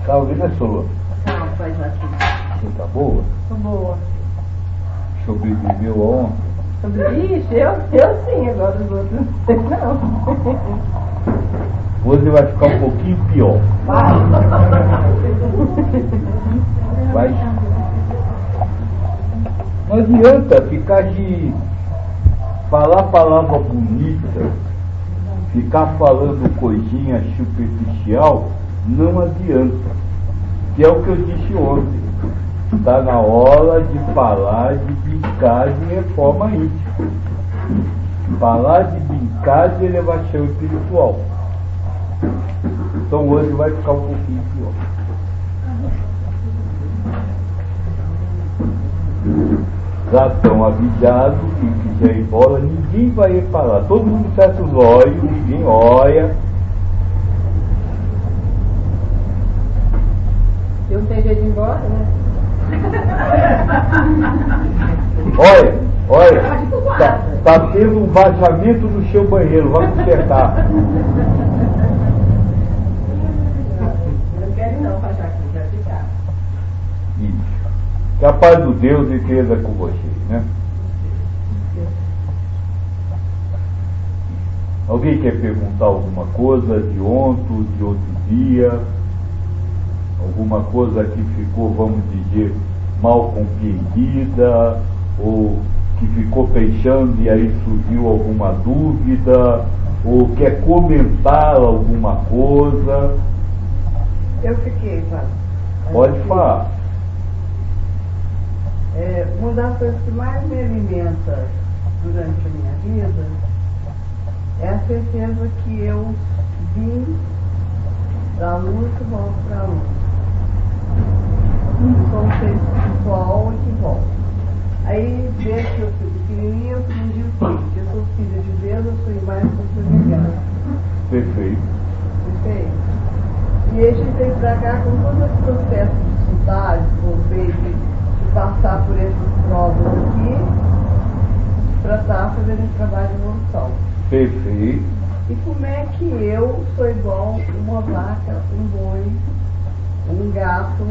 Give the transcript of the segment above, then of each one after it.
Tá ouvindo a sua? Não, faz aqui. Você tá boa? Tô boa. Sobreviveu ontem? Ixi, eu sim, agora os outros não sei não. Hoje vai ficar um pouquinho pior. Vai. Não adianta ficar de falar palavra bonita, ficar falando coisinha superficial, não adianta. Que é o que eu disse ontem. Está na hora de falar de brincar de reforma íntima. Falar de brincar de elevação espiritual. Então hoje vai ficar um pouquinho pior. Já estão avisados, quem quiser ir embora, ninguém vai reparar. Todo mundo fecha os olhos, ninguém olha. Eu não tenho jeito de ir embora, né? Olha, tá tendo um vazamento no seu banheiro, vai consertar. Não quero não, Pachaco, quero ficar. Isso. Que a paz do Deus esteja com vocês, né? Alguém quer perguntar alguma coisa de ontem, de outro dia? Alguma coisa que ficou, vamos dizer, mal compreendida, ou que ficou pensando e aí surgiu alguma dúvida, ou quer comentar alguma coisa? Eu fiquei, Padre. Pode falar. Uma das coisas que mais me alimenta durante a minha vida é a certeza que eu vim da luz e volto para a luz. Sou um ser espiritual e que volta. Aí, desde que eu fui pequenininha, eu aprendi o seguinte: eu sou filha de Deus, eu sou imagem da sua semelhança. Perfeito. Perfeito? E aí a gente tem que pra cá com todo esse processo de estudar, de desenvolver, de passar por essas provas aqui, para estar fazendo esse trabalho de evolução. Perfeito. E como é que eu sou igual uma vaca, um boi, um gato,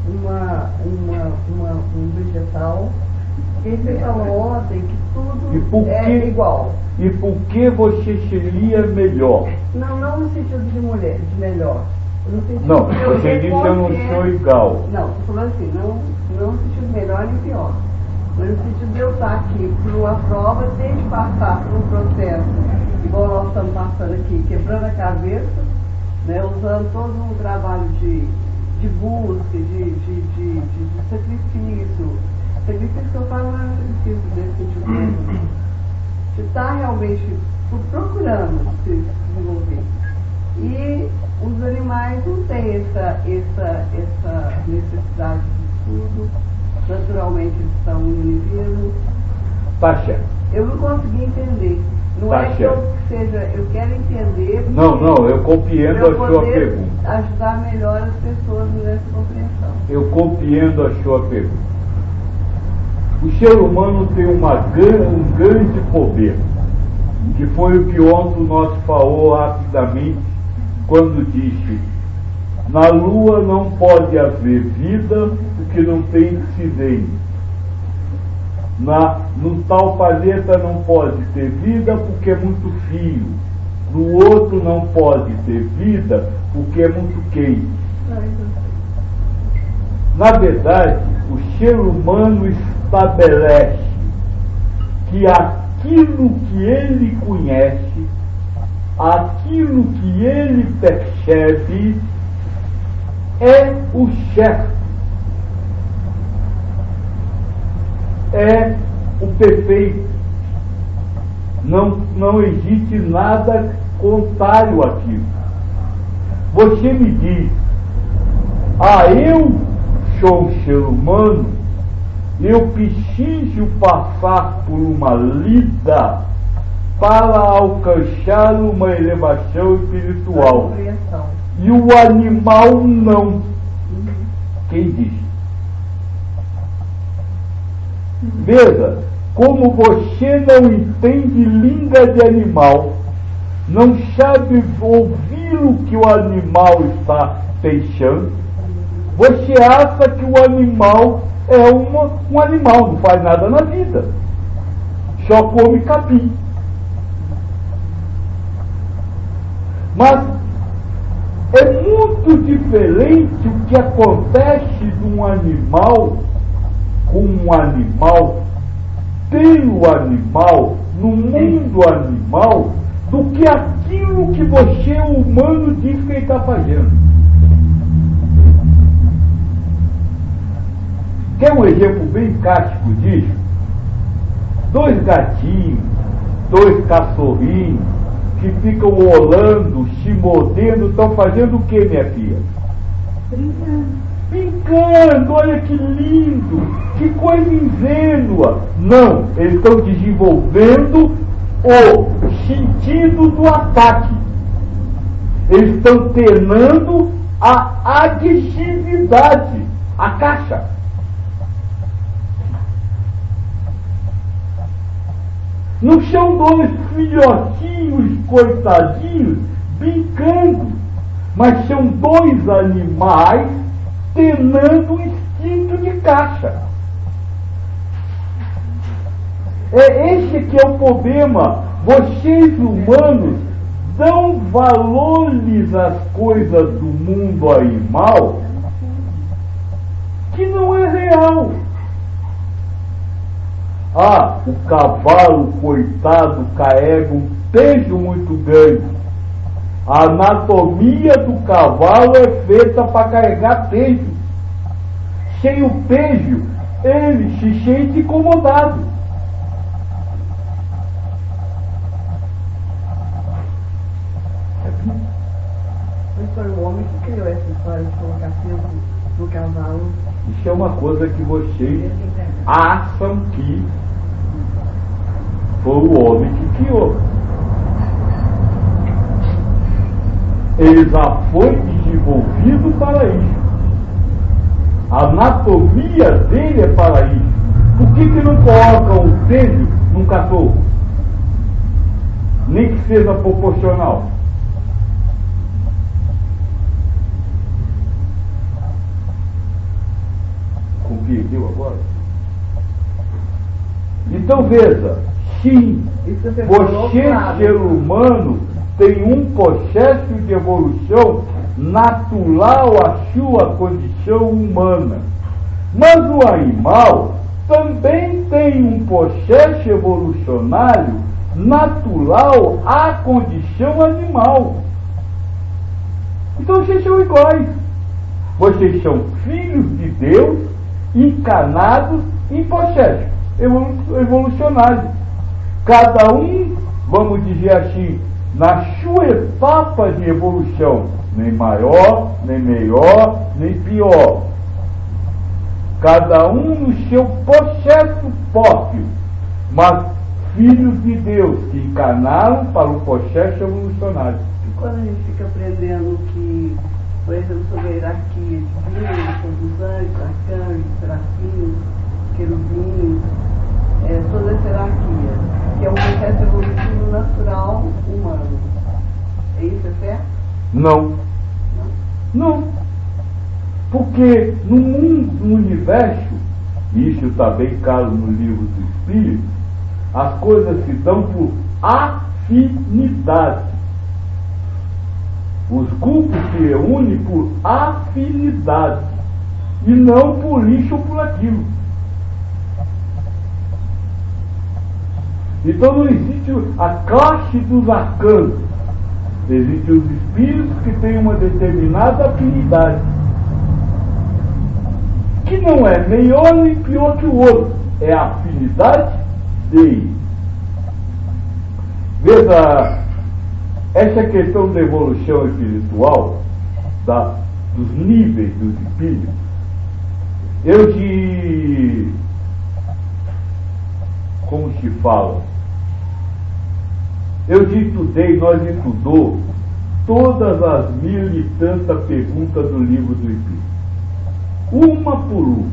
um vegetal? Porque você falou ontem que tudo é igual. E por que você seria melhor? Não no sentido de mulher, de melhor. No sentido Não, de você disse eu não sou igual. Não, estou falando assim, não no sentido melhor nem pior. Mas no sentido de eu estar aqui por uma prova, tem que passar por um processo, igual nós estamos passando aqui, quebrando a cabeça, né, usando todo um trabalho de busca, de sacrifício. Sacrifício que eu falo não é sacrifício desse sentido mesmo. De estar realmente procurando se desenvolver. E os animais não têm essa necessidade de estudo, naturalmente eles estão no universo. Tá certo. Eu não consegui entender. Não tá é que eu seja, eu quero entender. Não, eu compreendo a sua pergunta. Ajudar melhor as pessoas nessa compreensão. Eu compreendo a sua pergunta. O ser humano tem um grande poder, que foi o que ontem nós falou rapidamente, quando disse: na Lua não pode haver vida porque não tem oxigênio. No tal planeta não pode ter vida porque é muito frio. No outro não pode ter vida porque é muito quente. Na verdade, o ser humano estabelece que aquilo que ele conhece, aquilo que ele percebe, é o certo. É o perfeito. Não existe nada contrário àquilo. Você me diz: eu sou um ser humano, eu preciso passar por uma lida para alcançar uma elevação espiritual. E o animal não. Quem diz? Veja, como você não entende língua de animal, não sabe ouvir o que o animal está pensando, você acha que o animal é um animal, não faz nada na vida, só come capim. Mas é muito diferente o que acontece de um animal com um animal, pelo animal, no mundo animal, do que aquilo que você, humano, diz que ele está fazendo. Quer um exemplo bem prático disso? 2 gatinhos, 2 cachorrinhos, que ficam rolando, se mordendo, estão fazendo o que, minha filha? Brincando, olha que lindo, que coisa ingênua. Não, eles estão desenvolvendo o sentido do ataque. Eles estão treinando a agressividade, a caça. Não são 2 filhotinhos coitadinhos brincando, mas são 2 animais treinando o instinto de caça. É esse que é o problema. Vocês humanos dão valores às coisas do mundo animal que não é real. Ah, o cavalo, coitado, carrega um peso muito grande. A anatomia do cavalo é feita para carregar peso. Sem o peso, ele se sente incomodado. Mas foi o homem que criou essa história de colocar peso no cavalo. Isso é uma coisa que vocês acham que foi o homem que criou. Ele já foi desenvolvido para isso. A anatomia dele é para isso. Por que não colocam o peso num cachorro? Nem que seja proporcional. Compreendeu agora? Então veja, sim, você, ser humano, tem um processo de evolução natural à sua condição humana. Mas o animal também tem um processo evolucionário natural à condição animal. Então vocês são iguais. Vocês são filhos de Deus encarnados em processo evolucionário. Cada um, vamos dizer assim, na sua etapa de evolução, nem maior, nem melhor, nem pior. Cada um no seu processo próprio, mas filhos de Deus que encarnaram para o processo evolucionário. E quando a gente fica aprendendo que, por exemplo, sobre a hierarquia divina, sobre os anjos, arcanjos, serafins, querubins, toda essa hierarquia, que é um processo evolutivo natural humano. Isso é certo? Não. Não. Porque no mundo, no universo, e isso está bem claro no livro do Espírito, as coisas se dão por afinidade. Os grupos se reúnem por afinidade e não por isso ou por aquilo. Então não existe a classe dos arcanos. Existem os espíritos que têm uma determinada afinidade, que não é melhor nem pior que o outro, é a afinidade dele. Veja, essa questão da evolução espiritual, dos níveis dos espíritos, como se fala? Nós estudou todas as 1000 e tantas perguntas do livro do Espírito. Uma por uma.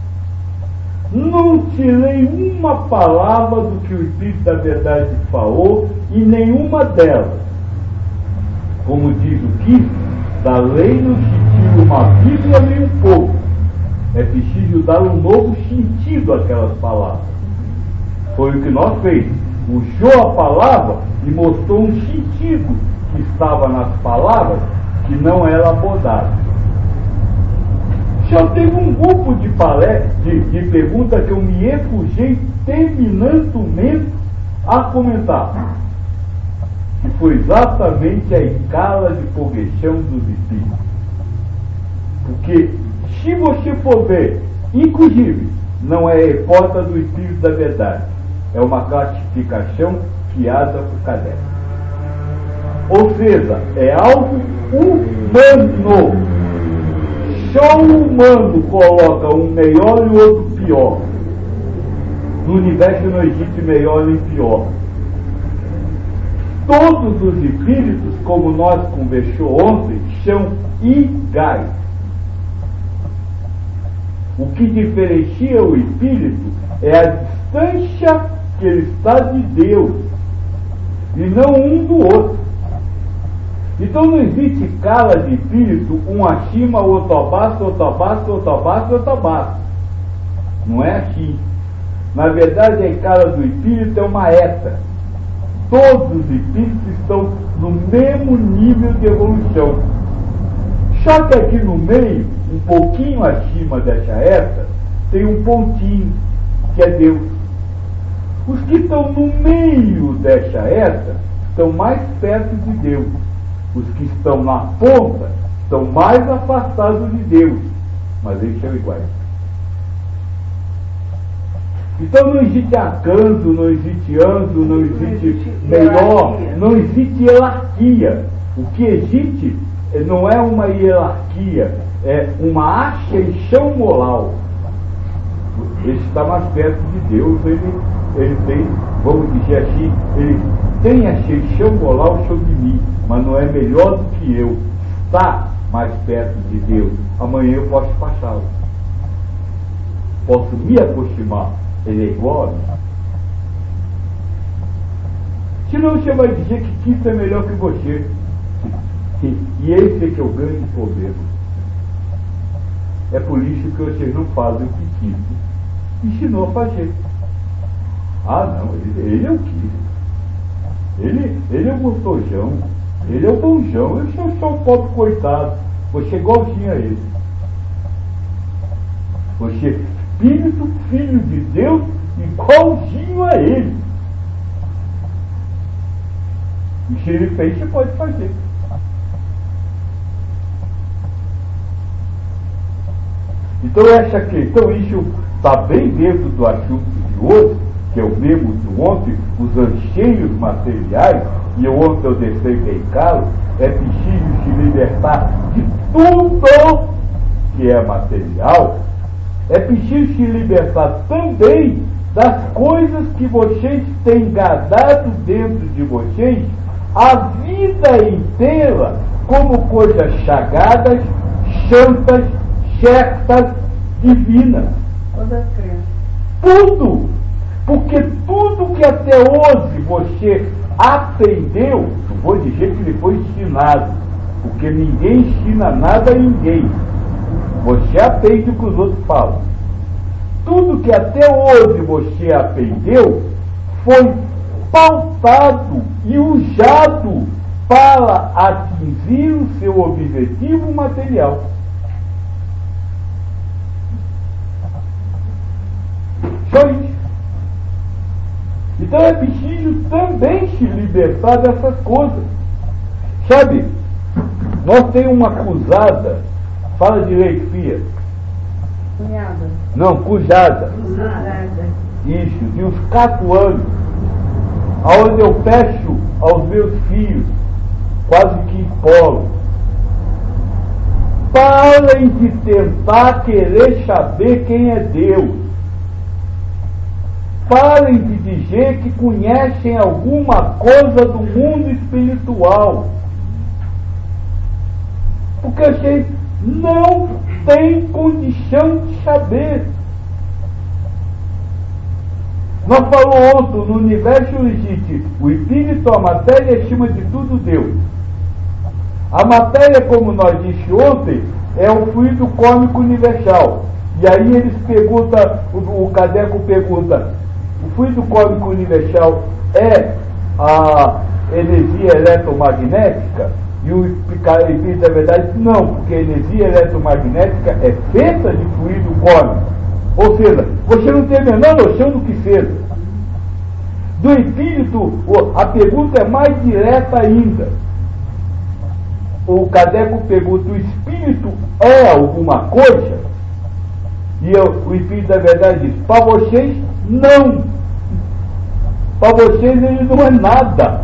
Não tirei uma palavra do que o Espírito da Verdade falou e nenhuma delas. Como diz o Cristo, da lei não se tira uma Bíblia nem um pouco. É preciso dar um novo sentido àquelas palavras. Foi o que nós fez. Puxou a palavra e mostrou um sentido que estava nas palavras que não era abordado. Já teve um grupo de perguntas que eu me refugei terminantemente a comentar. Que foi exatamente a escala de progressão dos espíritos. Porque, se você for ver, inclusive, não é a hipótese do Espírito da Verdade, é uma classificação criada por Kardec. Ou seja, é algo humano. Só o humano coloca um melhor e o outro pior. No universo não existe melhor nem pior. Todos os espíritos, como nós conversamos ontem, são iguais. O que diferencia o espírito é a distância que ele está de Deus, e não um do outro. Então não existe escala de espírito, um acima, outro abaixo, outro abaixo, outro abaixo, outro abaixo. Não é assim. Na verdade, a escala do espírito é uma eta. Todos os espíritos estão no mesmo nível de evolução. Só que aqui no meio, um pouquinho acima dessa eta, tem um pontinho, que é Deus. Os que estão no meio dessa eta estão mais perto de Deus. Os que estão na ponta estão mais afastados de Deus, mas eles são iguais. Então não existe arcanjo, não existe anjo, não existe melhor, não existe hierarquia. O que existe não é uma hierarquia, é uma ascensão moral. Ele está mais perto de Deus, ele tem, vamos dizer assim, ele tem ascensão moral sobre mim, mas não é melhor do que eu. Está mais perto de Deus. Amanhã eu posso passá-lo. Posso me aproximar. Ele é igual a mim. Senão você vai dizer que Cristo é melhor que você. E esse é que é o grande problema. É por isso que vocês não fazem o que Cristo ensinou a fazer. Ah não, ele é o Cristo. Ele é o gostosão. Ele é o bonjão. Eu sou só um pobre coitado. Você é igualzinho a ele. Você Espírito, Filho de Deus, igualzinho a ele. E se ele fez, você pode fazer. Então essa questão, isso está bem dentro do assunto de hoje, que é o mesmo de ontem, os anseios materiais, e ontem eu deixei bem claro, é preciso se libertar de tudo que é material. É preciso se libertar também das coisas que vocês têm guardado dentro de vocês a vida inteira como coisas sagradas, santas, certas, divinas. Todas crenças. Tudo! Porque tudo que até hoje você aprendeu, não vou dizer que lhe foi ensinado, porque ninguém ensina nada a ninguém. Você aprende o que os outros falam. Tudo que até hoje você aprendeu foi pautado e usado para atingir o seu objetivo material. Só isso. Então é preciso também se libertar dessas coisas. Sabe, nós temos uma cruzada. Fala direito, filha. Cunhada. Não, cruzada. Isso, de uns 4 anos. Onde eu peço aos meus filhos, quase que imploro, parem de tentar querer saber quem é Deus. Parem de dizer que conhecem alguma coisa do mundo espiritual. Porque vocês não têm condição de saber. Nós falamos ontem, no universo existe o espírito, a matéria, acima de tudo Deus. A matéria, como nós disse ontem, é o fluido cósmico universal. E aí eles perguntam, o Kardec pergunta, o fluido cósmico universal é a energia eletromagnética? E o Espírito da Verdade não, porque a energia eletromagnética é feita de fluido cósmico. Ou seja, você não tem a menor noção do que seja. Do Espírito, a pergunta é mais direta ainda. O Kardec pergunta, o Espírito é alguma coisa? E o Espírito da Verdade diz, para vocês, não. Para vocês ele não é nada.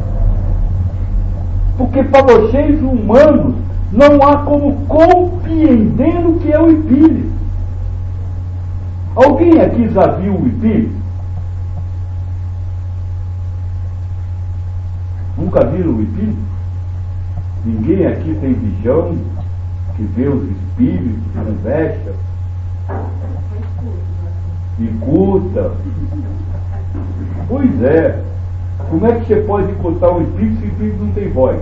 Porque para vocês, humanos, não há como compreender o que é o Espírito. Alguém aqui já viu o Espírito? Nunca viram o Espírito? Ninguém aqui tem visão, que vê os Espíritos, conversa, escuta. Pois é. Como é que você pode escutar um Espírito se o Espírito não tem voz?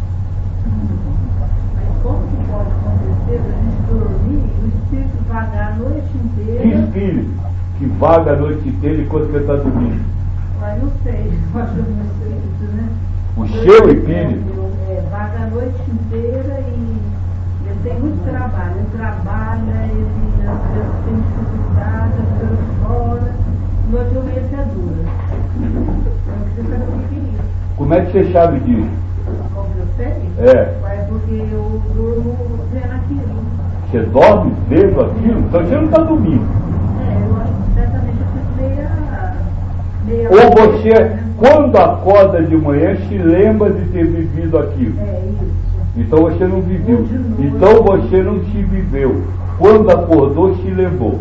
Mas como que pode acontecer a gente dormir e o Espírito vagar a noite inteira? Que Espírito que vaga a noite inteira enquanto você está dormindo? Mas não sei, pode ser um Espírito, né? O seu Espírito? Vaga a noite inteira e ele tem muito trabalho. Ele trabalha, ele às vezes tem dificuldade, às vezes fora. No outro mês é dura. Como é que você sabe disso? Como eu sei? É. É porque eu durmo vendo aquilo. Você dorme vendo aquilo? Então você não está dormindo. Eu acho que certamente eu fico meia Ou você, quando acorda de manhã, se lembra de ter vivido aquilo. Isso. Então você não viveu. Então você não se viveu. Quando acordou, se lembrou.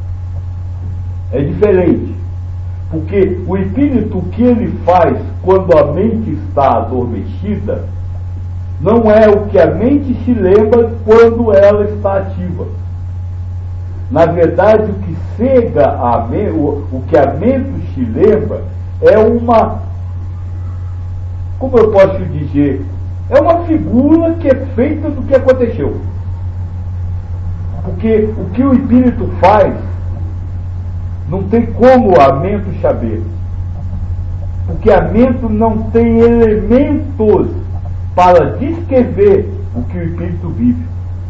É diferente. Porque o Espírito, o que ele faz quando a mente está adormecida, não é o que a mente se lembra quando ela está ativa. Na verdade, o que cega a mente, o que a mente se lembra, é uma, como eu posso dizer, é uma figura que é feita do que aconteceu. Porque o que o Espírito faz, não tem como a mente saber. Porque a mente não tem elementos para descrever o que o Espírito vive.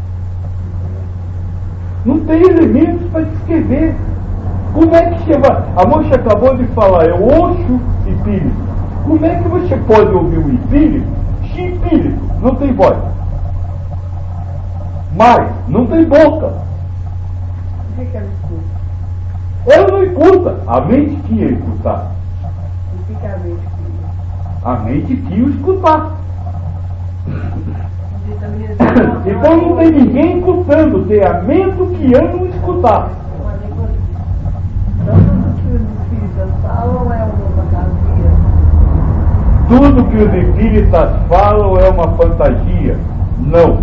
Não tem elementos para descrever. Como é que você vai... A moça acabou de falar, eu ouço Espírito. Como é que você pode ouvir o Espírito se Espírito não tem voz? Mas não tem boca. O que ela escuta? Ela não escuta, a mente que ia escutar. O que a mente queria? A mente que ia escutar. Então não tem ninguém escutando, tem a mente que ia não escutar. Tanto que os espíritas falam é uma fantasia. Tudo que os espíritas falam é uma fantasia. Não.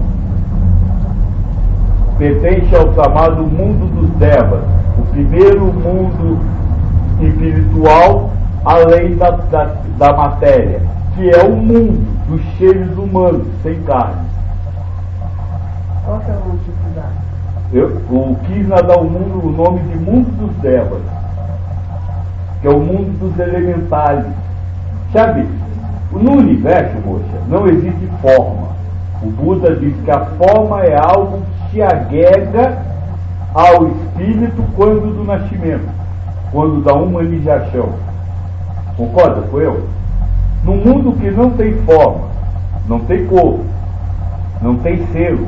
Pertence ao chamado mundo dos devas. O primeiro mundo espiritual, além da matéria, que é o mundo dos seres humanos, sem carne. Qual que é a dificuldade? Eu quis dar o nome de mundo dos devas, que é o mundo dos elementares. Sabe, no universo, moça, não existe forma. O Buda diz que a forma é algo que se agrega ao espírito quando do nascimento, quando da humanização. Concorda com eu? Num mundo que não tem forma, não tem cor, não tem selo.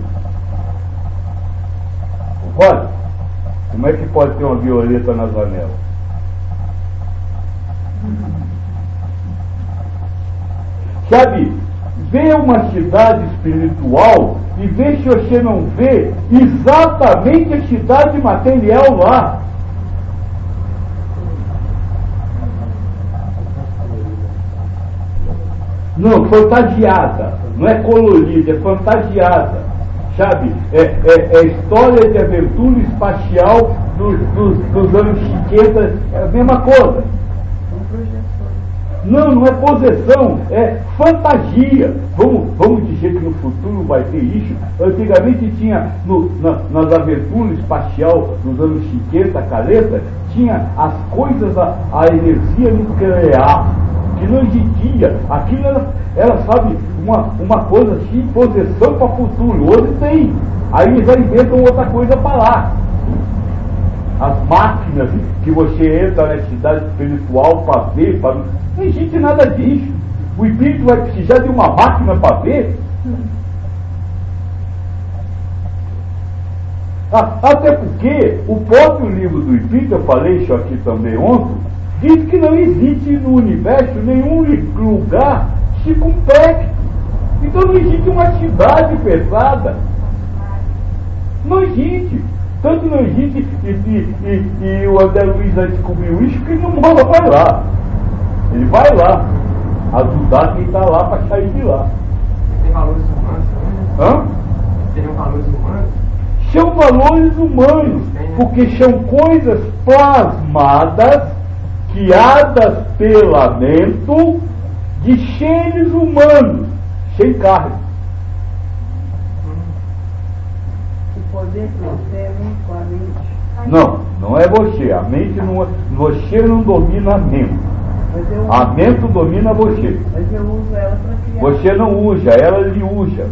Concorda? Como é que pode ter uma violeta na janela? Sabe, vê uma cidade espiritual e vê se você não vê exatamente a cidade material lá. Não, fantasiada, não é colorida, é fantasiada, sabe? É história de aventura espacial dos anos 50, é a mesma coisa. Não, não é possessão, é fantasia. Vamos dizer que no futuro vai ter isso. Antigamente tinha, nas aventuras espacial dos anos 50, caleta, tinha as coisas, a energia nuclear, que não existia. Aquilo era sabe, uma coisa assim, possessão para o futuro. Hoje tem. Aí eles já inventam outra coisa para lá. As máquinas que você entra na cidade espiritual para ver, não existe nada disso. O espírito vai precisar de uma máquina para ver. Até porque o próprio livro do Espírito, eu falei isso aqui também ontem, diz que não existe no universo nenhum lugar circunflexo. Então não existe uma cidade pesada. Não existe. Tanto não existe, e o André Luiz já descobriu isso, que ele não vai lá. Ele vai lá ajudar quem está lá para sair de lá. Tem valores humanos também? Hã? Tem valores humanos? São valores humanos, porque são coisas plasmadas, guiadas pela mente de seres humanos, sem carne. O poder que você é muito com a mente. Não, não é você. A mente não, você não domina a mente. A mente domina você. Mas eu uso ela para criar. Você não usa, ela lhe usa.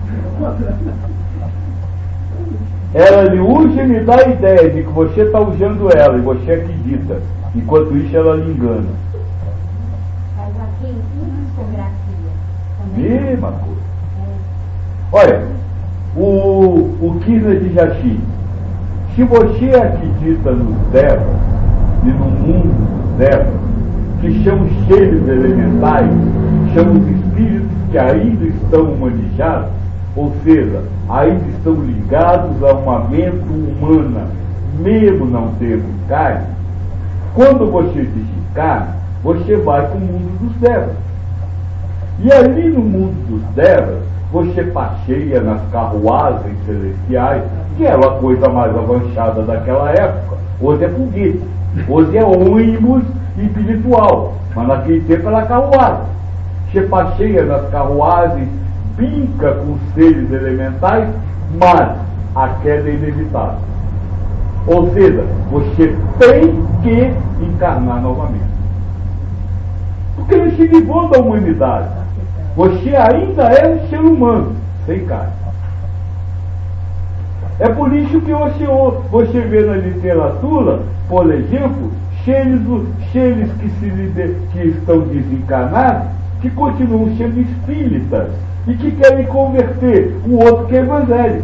Ela lhe usa e lhe dá a ideia de que você está usando ela e você acredita. Enquanto isso ela lhe engana. Mas aqui, psicografia. Mesma coisa. Olha, o Kirna diz assim: se você acredita nos devas e no mundo dos devas, que são os seres elementais, são os espíritos que ainda estão humanizados, ou seja, ainda estão ligados a uma mente humana, mesmo não tendo carne, quando você desencarna, você vai para o mundo dos devas. E ali no mundo dos devas, você passeia nas carruagens celestiais, que era a coisa mais avançada daquela época. Hoje é foguete, hoje é ônibus espiritual, mas naquele tempo era carruagem. Você passeia nas carruagens, brinca com os seres elementais, mas a queda é inevitável. Ou seja, você tem que encarnar novamente. Porque não se livrou da humanidade. Você ainda é um ser humano, sem carne. É por isso que você vê na literatura, por exemplo, seres que estão desencarnados, que continuam sendo espíritas e que querem converter o outro que é evangélico.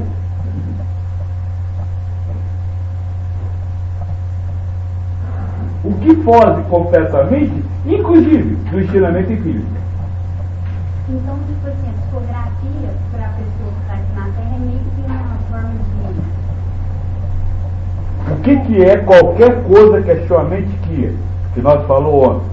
O que foge completamente, inclusive, do ensinamento espírita. Então, tipo assim, a psicografia para a pessoa que está aqui na Terra é meio que uma forma de... O que é qualquer coisa que a sua mente queira, que nós falamos ontem?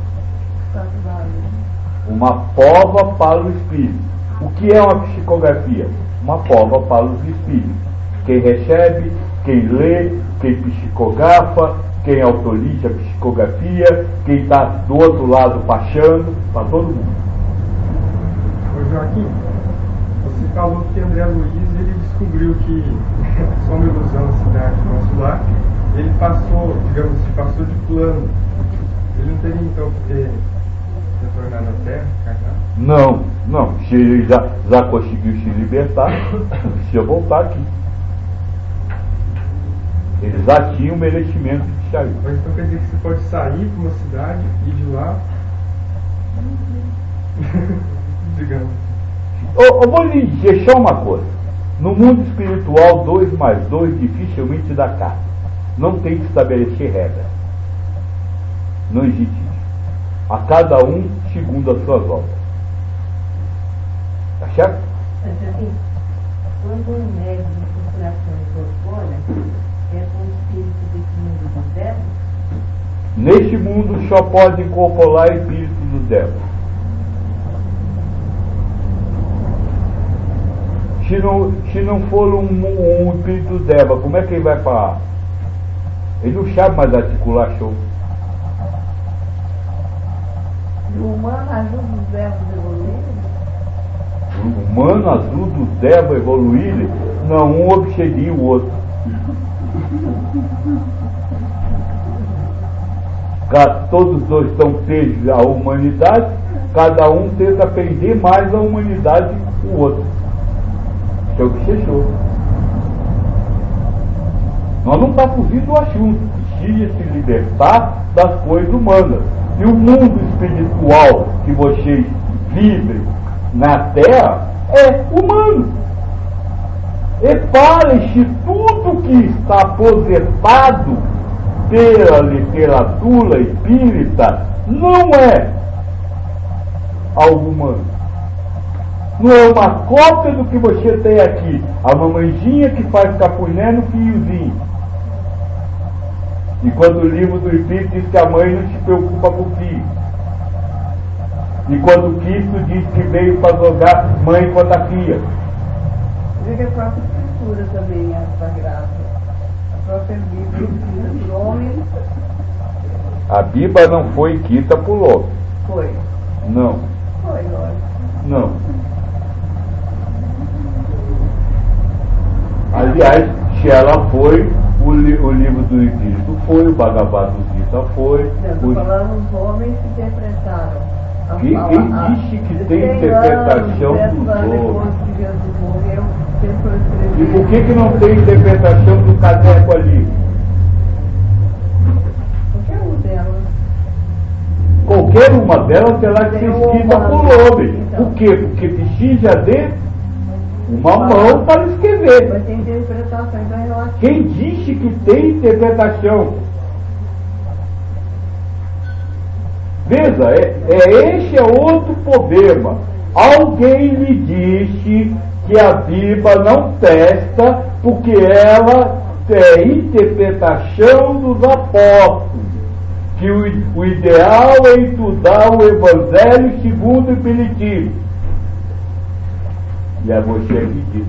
Uma prova para o espírito. O que é uma psicografia? Uma prova para os espíritos. Quem recebe, quem lê, quem psicografa, quem autoriza a psicografia, quem está do outro lado baixando, para todo mundo. Ô Joaquim, você falou que André Luiz ele descobriu que só uma ilusão a cidade nosso lar, ele passou, digamos assim, passou de plano. Ele não teria então que ter retornado à Terra, encarnado? Não. Se ele já conseguiu se libertar, não precisa voltar aqui. Ele já tinha o merecimento de sair. Mas então quer dizer que você pode sair para uma cidade e de lá. Digamos. Eu vou lhe dizer só uma coisa. No mundo espiritual, 2 mais 2 dificilmente dá 4. Não tem que estabelecer regra. Não existe isso. A cada um segundo as suas obras. Tá certo? Quando um médium de circulação incorpora, é com o espírito desse mundo dos devas? Neste mundo só pode incorporar espíritos dos devas. Se não for um espírito deva, como é que ele vai falar? Ele não sabe mais articular show. O humano ajuda os devas a evoluírem? O humano ajuda os devas a evoluírem? Não, um obsedia o outro. Todos dois estão presos à humanidade, cada um tenta aprender mais a humanidade que o outro. Isso é o que fechou. Nós não estamos fugindo do assunto, precisa se libertar das coisas humanas. E o mundo espiritual que vocês vivem na Terra é humano. E para-se tudo que está aposentado pela literatura espírita não é algo humano. Não é uma cópia do que você tem aqui. A mamãezinha que faz cafuné no fiozinho. E quando o livro do Espírito diz que a mãe não se preocupa com o filho. E quando o Cristo diz que veio para jogar mãe contra a filha. Veja a própria escritura também é sagrada. A própria Bíblia escrita por homem. A Bíblia não foi escrita por homem. Foi. Não. Foi, lógico. Não. Aliás, se ela foi, o livro do Espírito foi, o Bhagavad Gita foi. Estou falando os homens que interpretaram. Quem disse que tem interpretação dos homens? E por que não tem interpretação do caneco ali? Qualquer um delas. Qualquer uma delas terá que ser escrita por homem. Então. Por quê? Porque precisa de uma mão para escrever. Mas tem interpretação, então é relativo. Quem disse que tem interpretação? Veja, esse é outro problema. Alguém lhe disse que a Bíblia não testa porque ela é interpretação dos apóstolos. Que o ideal é estudar o Evangelho segundo o Espiritismo. E é você que diz.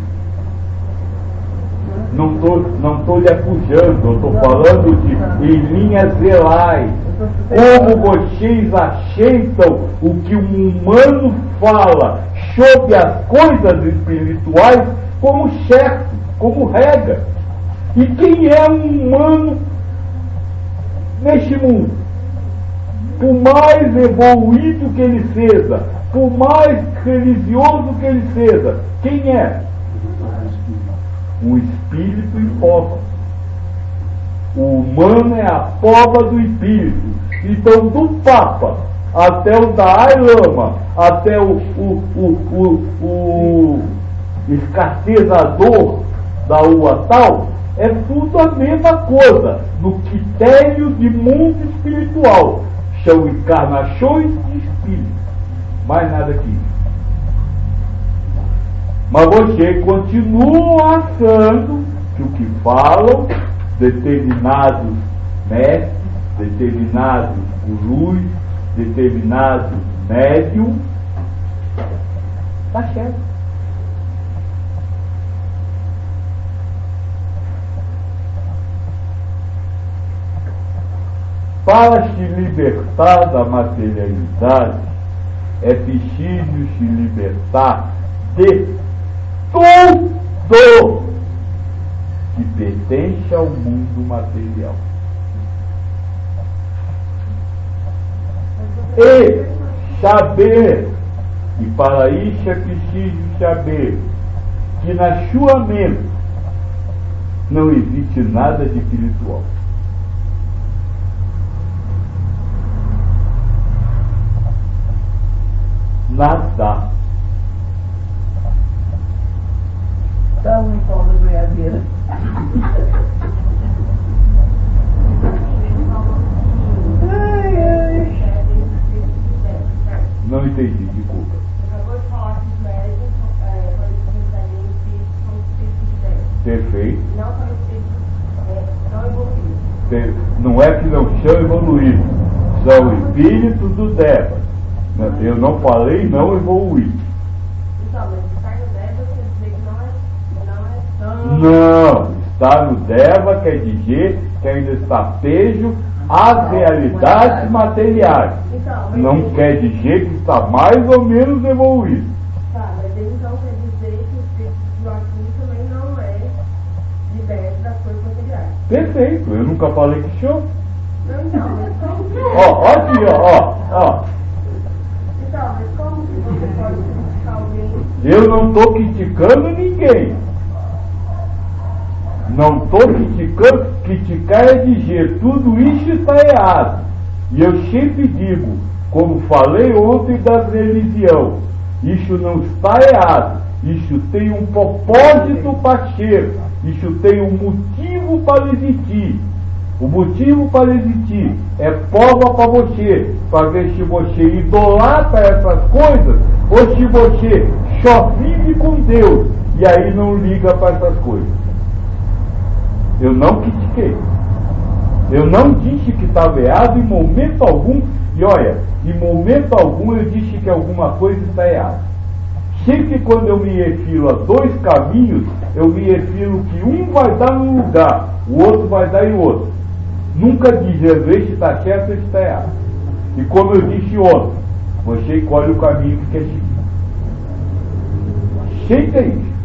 Não estou lhe acusando, eu estou falando em linhas gerais. Como vocês aceitam o que um humano fala sobre as coisas espirituais como certo, como regra. E quem é um humano neste mundo? Por mais evoluído que ele seja, por mais religioso que ele seja, quem é? Um espírito em pova. O humano é a pova do espírito. Então, do Papa até o Dalai Lama, até o escatezador da Ua Tal, é tudo a mesma coisa, no critério de mundo espiritual. São encarnações de espírito. Mais nada que isso. Mas você continua achando que o que falam determinados mestres, determinados gurus, determinados médiums, está certo. Para se libertar da materialidade, é preciso se libertar de tudo que pertence ao mundo material. E saber, e para isso é preciso saber, que na sua mente não existe nada de espiritual. Nada. Dá um pão da goiabeira. Não entendi, desculpa. Você acabou de falar que os médicos, quando eles recebem o espírito, são espíritos de Deus. Perfeito. Não são espíritos não evoluídos. Não é que não são evoluídos, são espíritos do Deva. Eu não falei não evoluir. Então, mas estar no Deva quer dizer que não é tão... Não, estar no Deva quer dizer que ainda está preso as realidades materiais. Não quer dizer que está mais ou menos evoluído. Tá, mas ele então quer dizer que o espírito de Joaquim também não é liberto das coisas materiais. Perfeito, eu nunca falei que show. Não, então, mas como que... Ó aqui, ó. Então, mas como que você pode criticar alguém? Eu não estou criticando ninguém. Não estou criticando. Criticar é dizer tudo isso está errado. E eu sempre digo, como falei ontem da religião, isso não está errado. Isso tem um propósito para ser. Isso tem um motivo para existir. O motivo para existir é prova para você, para ver se você idolatra essas coisas ou se você só vive com Deus e aí não liga para essas coisas. Eu não critiquei. Eu não disse que estava errado em momento algum. E olha, em momento algum eu disse que alguma coisa está errada. Sempre quando eu me refiro a dois caminhos, eu me refiro que um vai dar num lugar, o outro vai dar em outro. Nunca dizendo este está certo, este está errado. E como eu disse ontem, você escolhe o caminho que quer seguir. Sempre é isso.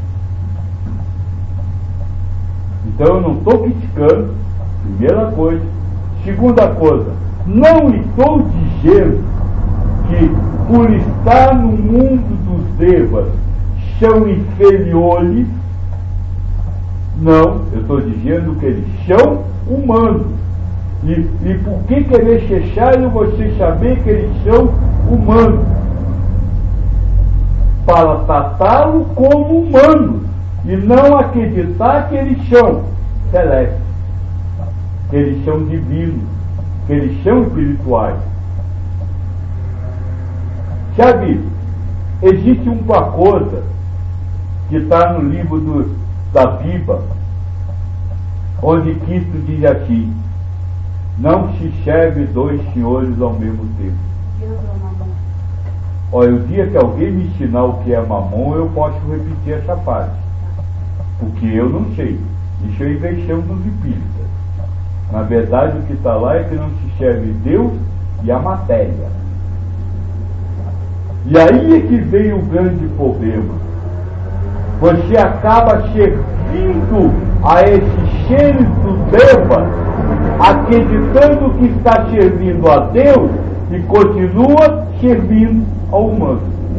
Então eu não estou criticando, primeira coisa. Segunda coisa, não estou dizendo que por estar no mundo dos devas são inferiores. Não, eu estou dizendo que eles são humanos. E por que é necessário você saber que eles são humanos? Para tratá-lo como humanos e não acreditar que eles são celestes, que eles são divinos, que eles são espirituais. Sabe, existe uma coisa que está no livro da Bíblia, onde Cristo diz assim: não se serve dois senhores ao mesmo tempo. Olha, o dia que alguém me ensinar o que é mamon, eu posso repetir essa parte, porque eu não sei. Isso é invenção dos espíritas. Na verdade, o que está lá é que não se serve Deus e a matéria. E aí é que vem o grande problema. Você acaba servindo a esses seres do Deva, acreditando que está servindo a Deus e continua servindo ao humano.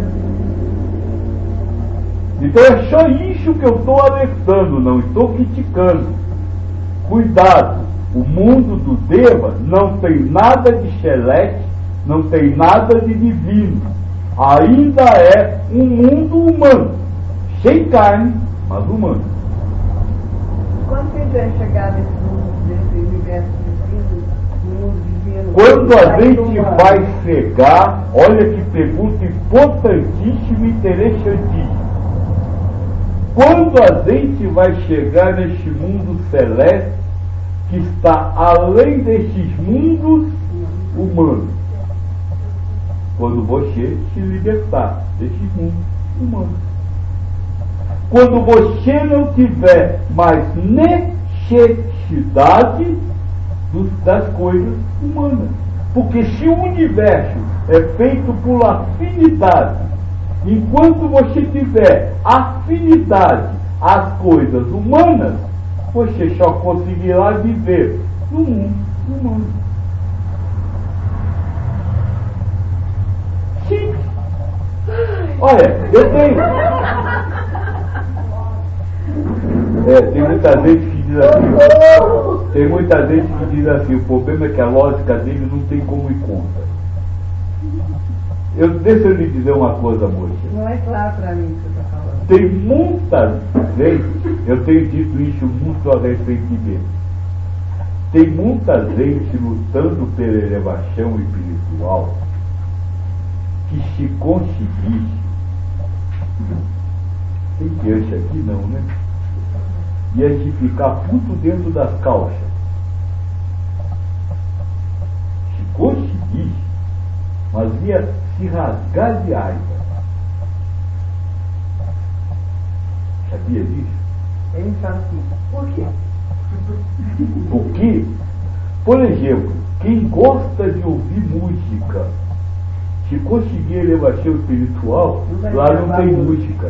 Então é só isso que eu estou alertando, não estou criticando. Cuidado, o mundo do Deva não tem nada de celeste, não tem nada de divino. Ainda é um mundo humano, sem carne, mas humano. Quando que a gente vai chegar nesse mundo, nesse universo divino, no mundo divino? Quando a gente vai chegar, olha que pergunta importantíssima e interessantíssima. Quando a gente vai chegar nesse mundo celeste, que está além desses mundos humanos? Quando você se libertar desse mundo humano. Quando você não tiver mais necessidade das coisas humanas. Porque se o universo é feito por afinidade, enquanto você tiver afinidade às coisas humanas, você só conseguirá viver no mundo humano. Sim. Olha, eu tenho. Tem muita gente que diz assim. Tem muita gente que diz assim, o problema é que a lógica dele não tem como ir contra. Deixa eu lhe dizer uma coisa, moça. Não é claro para mim o que você está falando. Tem muitas vezes, eu tenho dito isso muito a respeito de Deus. Tem muita gente lutando pela elevação espiritual que se conseguisse, tem diante aqui não, né? Ia se ficar puto dentro das calças. Se conseguisse, mas ia se rasgar de raiva. Sabia disso? Ele fala assim, por quê? Por quê? Por exemplo, quem gosta de ouvir música, se conseguir elevação espiritual, lá não tem música.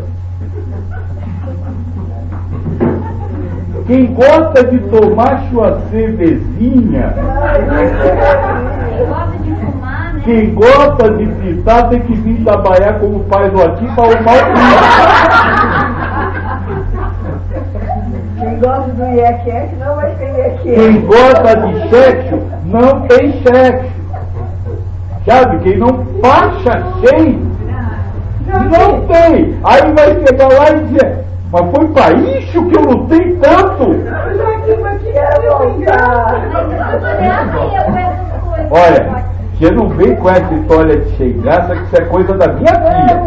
Quem gosta de tomar sua cervezinha, Quem gosta de fumar, né? quem gosta de pintar, tem que vir trabalhar como faz o aqui para arrumar o pinto. Quem gosta do iequeque não vai ter iequeque. Quem gosta de sexo, não tem sexo. Sabe? Quem não faça cheio, não tem. Aí vai chegar lá e dizer, mas foi para isso que eu lutei tanto. Olha, você não vem com essa história de sem graça, que isso é coisa da minha filha.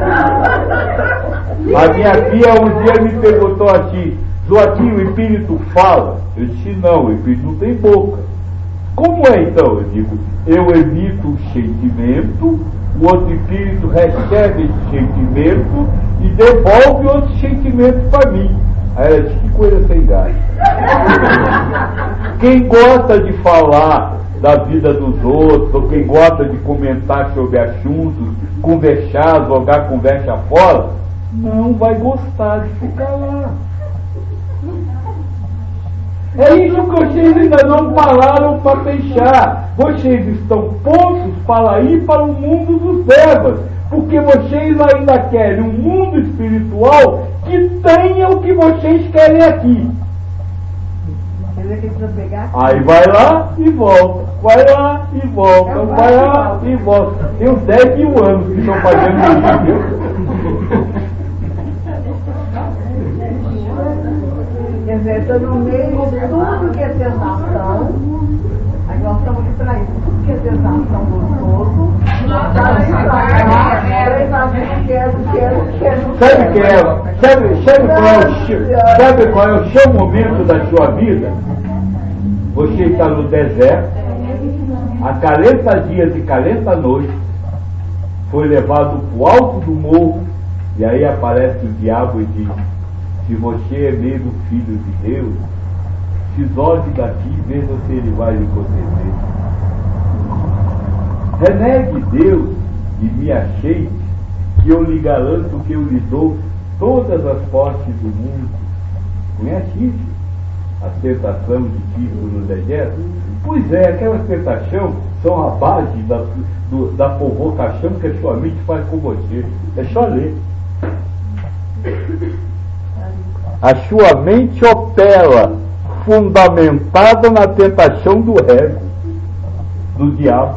A minha filha um dia me perguntou assim, Joaquim, o espírito fala? Eu disse, não, o espírito não tem boca. Como é então? Eu digo, eu emito um sentimento, o outro espírito recebe esse sentimento e devolve outro sentimento para mim. Aí ela disse, que coisa sem graça. Quem gosta de falar da vida dos outros, ou quem gosta de comentar sobre assuntos, conversar, jogar conversa fora, não vai gostar de ficar lá. É isso que vocês ainda não falaram para fechar. Vocês estão prontos para ir para o mundo dos devas, porque vocês ainda querem um mundo espiritual que tenha o que vocês querem aqui. Aí vai lá e volta, vai lá e volta, vai lá e volta. Tem uns 10 mil anos que estão fazendo isso, viu? Quer dizer, estou no meio de tudo que é tentação. Aí nós estamos aqui para isso. Tudo que é tentação gostoso. Sabe qual é o seu momento da sua vida? Você está no deserto, há 40 dias e 40 noites, foi levado para o alto do morro, e aí aparece o diabo e diz, se você é mesmo filho de Deus, se isolte daqui e veja se ele vai lhe conceder. Renegue Deus e me acheite, que eu lhe garanto que eu lhe dou todas as posses do mundo. Conhece isso? A tentação de Cristo no deserto? Pois é, aquelas tentações são a base da provocação que a sua mente faz com você. É só ler. A sua mente opera fundamentada na tentação do ego, do diabo.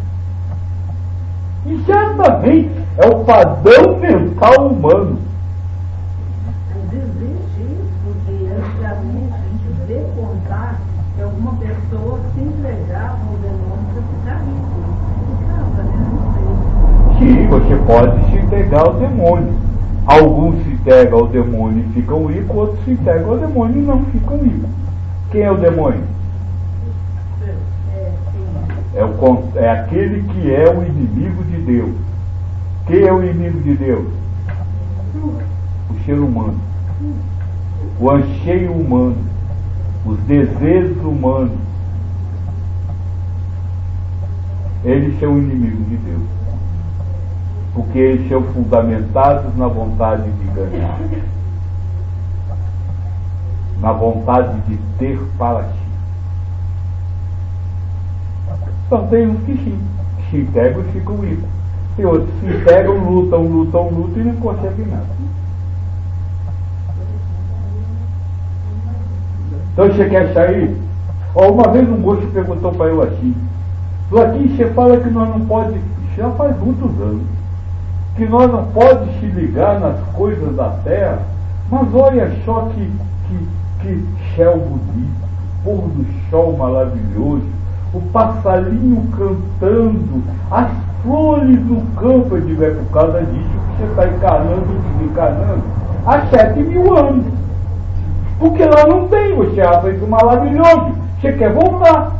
E certamente é o padrão mental humano. Existe isso, porque antigamente a gente vê contar que alguma pessoa se entregava ao demônio para ficar rico. Sim, você pode se entregar ao demônio. Alguns se entregam ao demônio e ficam ricos, outros se entregam ao demônio e não ficam ricos. Quem é o demônio? É aquele que é o inimigo de Deus. Quem é o inimigo de Deus? O ser humano. O anseio humano. Os desejos humanos. Eles são inimigos de Deus. Porque eles são fundamentados na vontade de ganhar. Na vontade de ter para si. Então tem uns que se entregam e ficam ricos. Tem outros que se entregam, lutam e não conseguem nada. Então você quer sair? Uma vez um moço perguntou para eu assim, Joaquim, você fala que nós não pode, já faz muitos anos, que nós não pode se ligar nas coisas da terra, mas olha só que céu bonito, pôr do sol maravilhoso, o passarinho cantando, as flores do campo. Eu digo, é por causa disso que você está encarnando e desencarnando há 7.000 anos. Porque lá não tem, você acha isso maravilhoso, você quer voltar.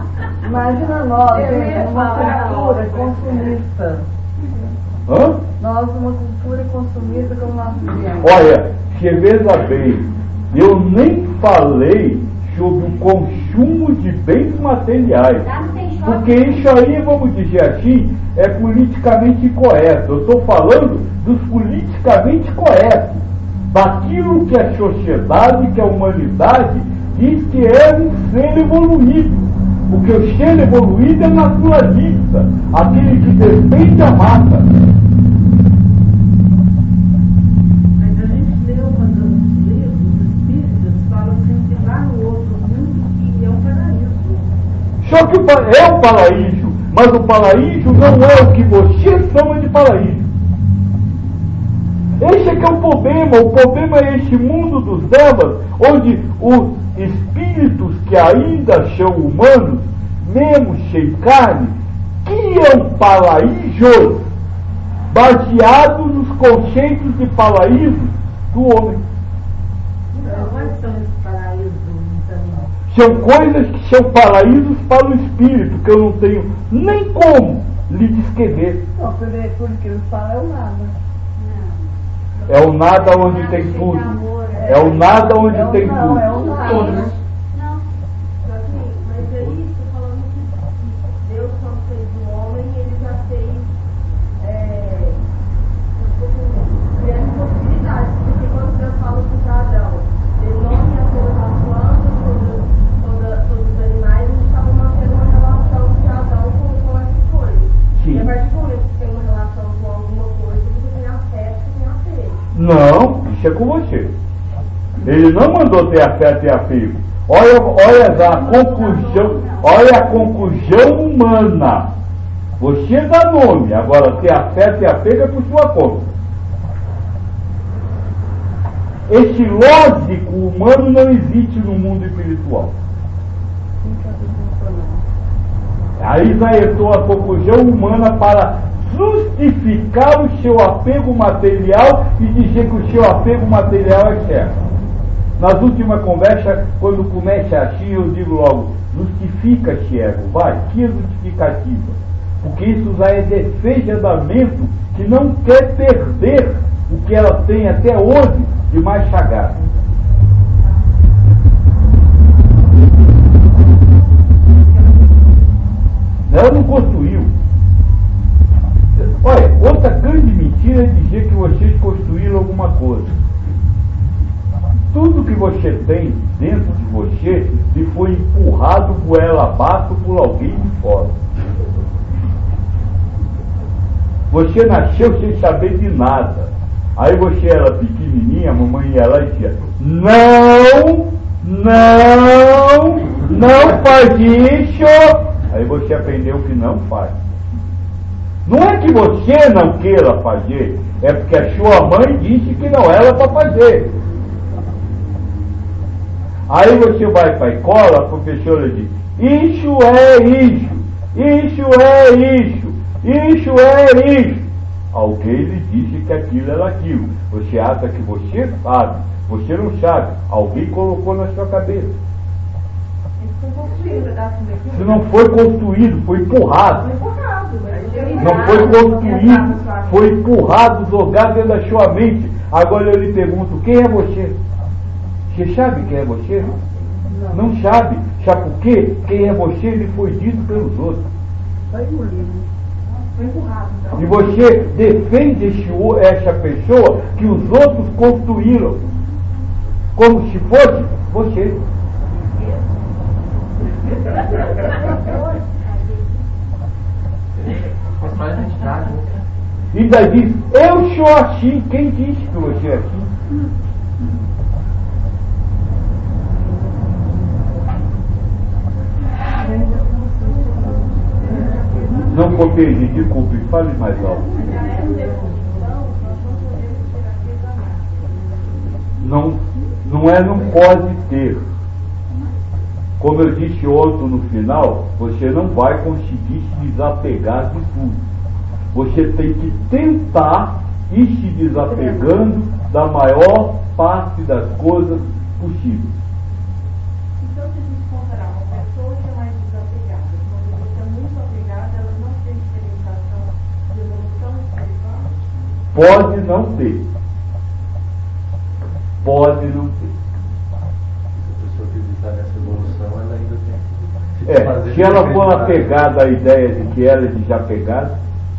Imagina nós, gente, numa cultura consumista. Hã? Nós nós uma cultura consumista como nós vivemos. Olha, se veja bem, eu nem falei sobre o consumo de bens materiais, porque isso aí, vamos dizer assim, é politicamente correto. Eu estou falando dos politicamente corretos, daquilo que a sociedade, que a humanidade diz que é um ser evoluído. Porque o ser evoluído é naturalista, aquele que defende a mata. Mas a gente leu um dos livros espíritas, fala assim que lá no outro mundo que é um paraíso. Só que é o paraíso, mas o paraíso não é o que você chama de paraíso. Esse é que é o problema é esse mundo dos devas, onde os espíritos que ainda são humanos, mesmo sem carne, criam paraísos baseados nos conceitos de paraíso do homem. Então, quais são esses paraísos, então? São coisas que são paraísos para o espírito, que eu não tenho nem como lhe descrever. Não, tudo que eles falam é o nada. É o nada onde tem tudo. É o nada onde tem tudo. É o nada. Não, mas aí estou falando que Deus, quando fez o homem, ele já fez criando possibilidades. Porque quando Deus fala com Adão, deu nome a todas as plantas, todos os animais, a gente estava mantendo uma relação de Adão com essas coisas. Sim. E a partir do momento que tem uma relação com alguma coisa, você tem afeto, você tem apego. Não, isso é com você. Ele não mandou ter afeto e apego. Olha a conclusão humana. Você dá nome, agora ter afeto e apego é por sua conta. Esse lógico humano não existe no mundo espiritual. Aí exaertou a conclusão humana para justificar o seu apego material e dizer que o seu apego material é certo. Nas últimas conversas, quando começa assim, eu digo logo, justifica-se, ego, vai, que justificativa? Porque isso já é desfeijamento que não quer perder o que ela tem até hoje de mais sagrado. Ela não construiu. Olha, outra grande mentira é dizer que vocês construíram alguma coisa. Tudo que você tem dentro de você lhe foi empurrado goela abaixo por alguém de fora. Você nasceu sem saber de nada. Aí você era pequenininha, a mamãe ia lá e dizia: não faz isso. Aí você aprendeu que não faz. Não é que você não queira fazer, é porque a sua mãe disse que não era para fazer. Aí você vai para a escola, a professora diz: isso é isso, isso é isso, isso é isso. Alguém lhe disse que aquilo era aquilo. Você acha que você sabe, você não sabe. Alguém colocou na sua cabeça. Se não foi construído, foi empurrado. Não foi construído, foi empurrado, jogado dentro da sua mente. Agora eu lhe pergunto: quem é você? Você sabe quem é você? Não sabe. Sabe por quê? Quem é você lhe foi dito pelos outros. Foi empurrado. Então. E você defende essa pessoa que os outros construíram, como se fosse você. E daí diz: eu sou assim. Quem disse que você é assim? Não compreendi, desculpe, fale mais alto. Não pode ter. Como eu disse ontem no final, você não vai conseguir se desapegar de tudo. Você tem que tentar ir se desapegando da maior parte das coisas possíveis. Então, se a gente comparar uma pessoa que é mais desapegada, uma pessoa que é muito apegada, ela não tem experimentação de evolução espiritual? Pode não ter. Pode não ter. Se a pessoa acreditar nessa evolução, ela ainda tem que fazer. Se ela for apegada à ideia de que ela é desapegada,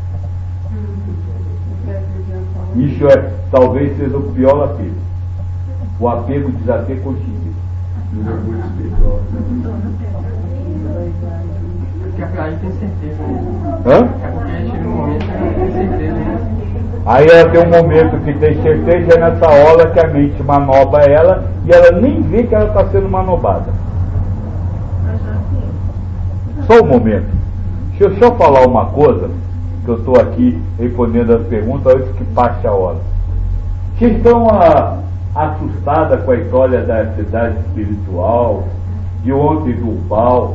isso talvez seja o pior apego. O apego desapego consciente. O orgulho espiritual. Porque aí tem certeza. Hã? É porque aí chega um momento que ela tem certeza. Aí ela tem um momento que tem certeza, é nessa hora que a mente manobra ela e ela nem vê que ela está sendo manobada. Só um momento. Deixa eu só falar uma coisa, que eu estou aqui respondendo as perguntas antes que passe a hora. Vocês estão assustadas com a história da cidade espiritual, de ontem do Umbal?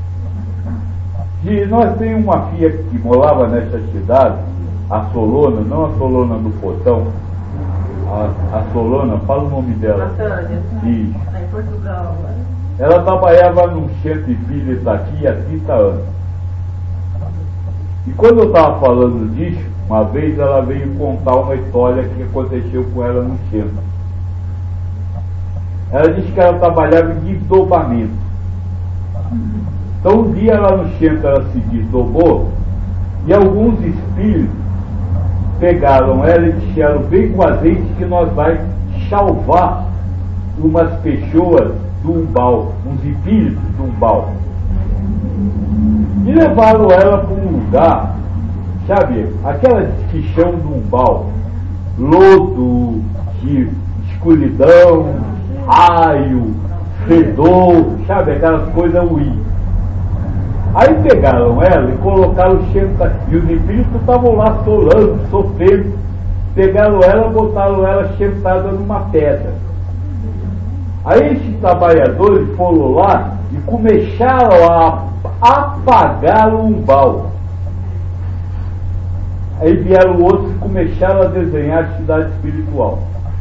E nós temos uma filha que morava nessa cidade, a Solona, não a Solona do Portão, a Solona, fala o nome dela. Natânia. Isso. Lá em Portugal. Ela trabalhava num centro espírita daqui há 30 anos. E quando eu estava falando disso, uma vez ela veio contar uma história que aconteceu com ela no centro. Ela disse que ela trabalhava em desdobramento. Então um dia lá no centro ela se desdobrou e alguns espíritos pegaram ela e disseram: vem com a gente que nós vai salvar umas pessoas do Umbal, uns espíritos do Umbal. E levaram ela para um lugar, sabe, aquela descrição do Umbal, lodo, de escuridão, raio, fedor, sabe, aquelas coisas ruins. Aí pegaram ela e colocaram e os espíritos estavam lá solando, sofrendo. Pegaram ela e botaram ela sentada numa pedra. Aí esses trabalhadores foram lá e começaram a apagar o Umbal. Aí vieram outros e começaram a desenhar a cidade espiritual.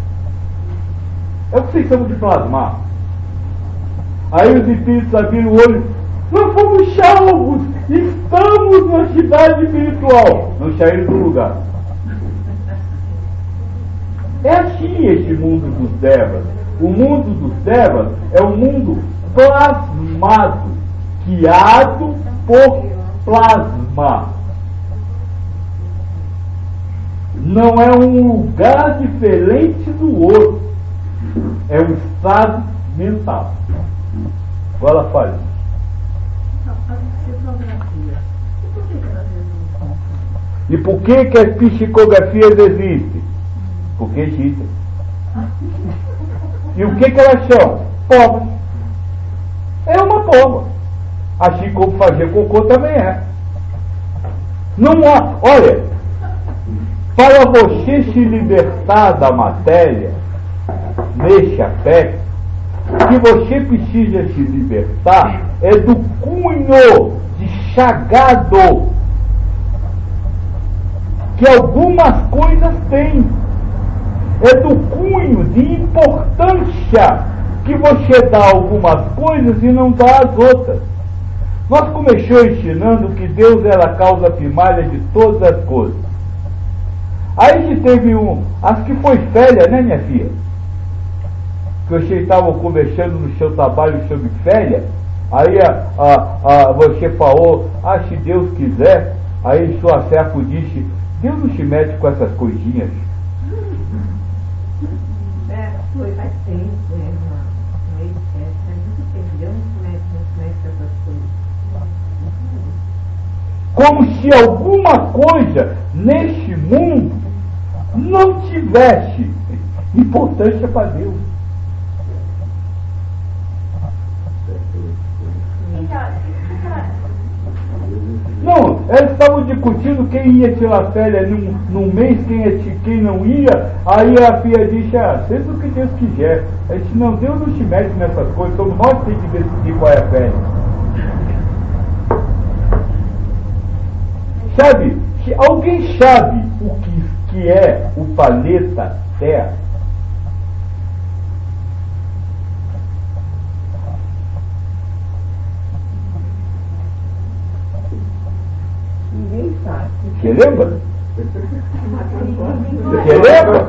É o que vocês chamam de plasmar. Aí os espíritos abriram o olho: nós fomos salvos, estamos na cidade espiritual. Não saíram do lugar. É assim esse mundo dos devas. O mundo dos devas é um mundo plasmado, criado por plasma. Não é um lugar diferente do outro. É um estado mental. Agora fale. E por que as psicografias existem? Porque existem. E o que elas são? Provas. É uma prova. Assim como fazer cocô também é. Não há. Olha, para você se libertar da matéria, nesse aspecto, o que você precisa se libertar é do cunho de chagado que algumas coisas têm. É do cunho de importância que você dá algumas coisas e não dá as outras. Nós começamos ensinando que Deus era a causa primária de todas as coisas. Aí que teve acho que foi Félia, né, minha filha? Que vocês estavam conversando no seu trabalho sobre Félia. Aí você falou: se Deus quiser. Aí sua serva disse: Deus não se mete com essas coisinhas. Foi faz tempo, irmã. Deus não se mete com essas coisas. Como se alguma coisa neste mundo não tivesse importância para Deus. Não, eles estavam discutindo quem ia tirar férias num mês, quem não ia. Aí a filha disse: seja o que Deus quiser. Aí disse: não, Deus não se mete nessas coisas, somos nós que temos que decidir qual é a férias. Sabe, se alguém sabe o que é o planeta Terra? Ninguém sabe. Você lembra? Você lembra?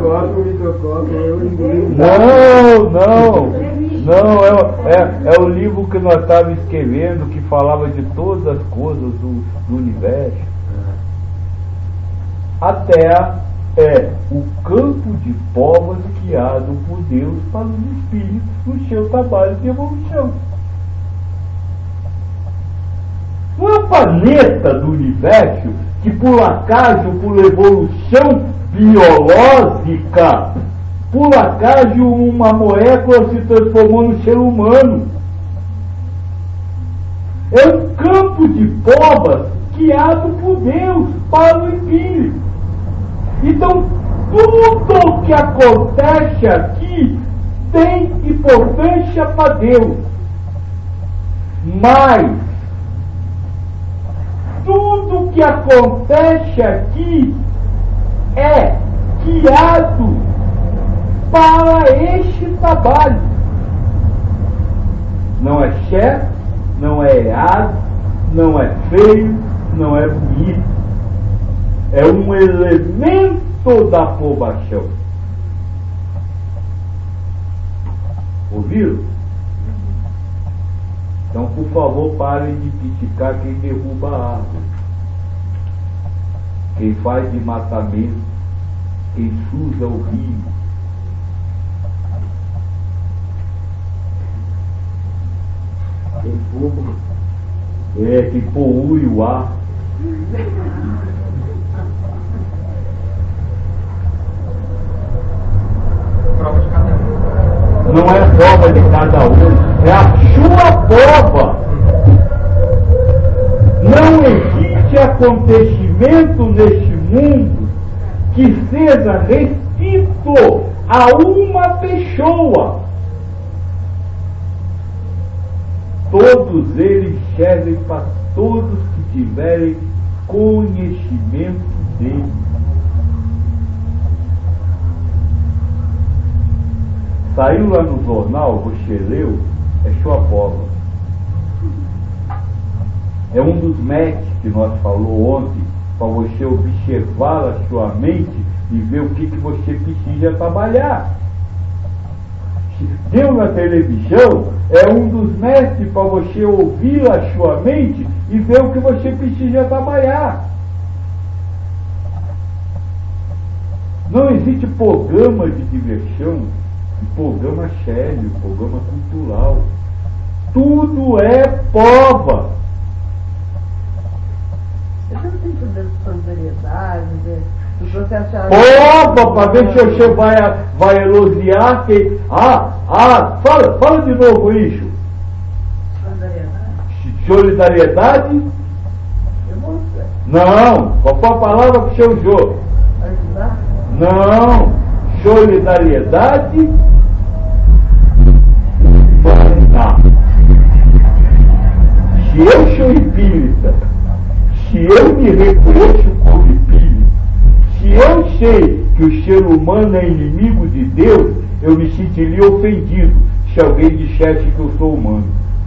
Não, é o livro que nós estávamos escrevendo, que falava de todas as coisas do universo. A Terra é o campo de povas criado por Deus para os espíritos no seu trabalho de evolução. Não é o planeta do universo que, por acaso, por evolução biológica, por acaso uma molécula se transformou no ser humano. É um campo de povas criado por Deus para o espírito. Então, tudo que acontece aqui tem importância para Deus. Mas tudo que acontece aqui é criado para este trabalho. Não é certo, não é errado, não é feio, não é bonito. É um elemento da aprovação. Ouviram? Então, por favor, parem de criticar quem derruba a árvore, quem faz desmatamento, quem suja o rio. Quem polui o ar. Prova de cada um. Não é a prova de cada um, é a sua prova. Não existe acontecimento neste mundo que seja restrito a uma pessoa. Todos eles servem para todos que tiverem conhecimento dele. Saiu lá no jornal, você leu, é sua prova. É um dos métodos que nós falou ontem, para você observar a sua mente e ver o que você precisa trabalhar. Deu na televisão, é um dos mestres para você ouvir a sua mente e ver o que você precisa trabalhar. Não existe programa de diversão, programa sério, programa cultural. Tudo é prova. Eu não tenho tudo de seriedade, do processo de prova para ver se você vai elogiar quem. Fala de novo isso. Solidariedade? Não, qual foi a palavra que você usou? Ajudar? Não, solidariedade. Se eu sou espírita, se eu me reconheço como espírita, se eu sei que o ser humano é inimigo de Deus, eu me sentiria ofendido se alguém dissesse que eu sou humano.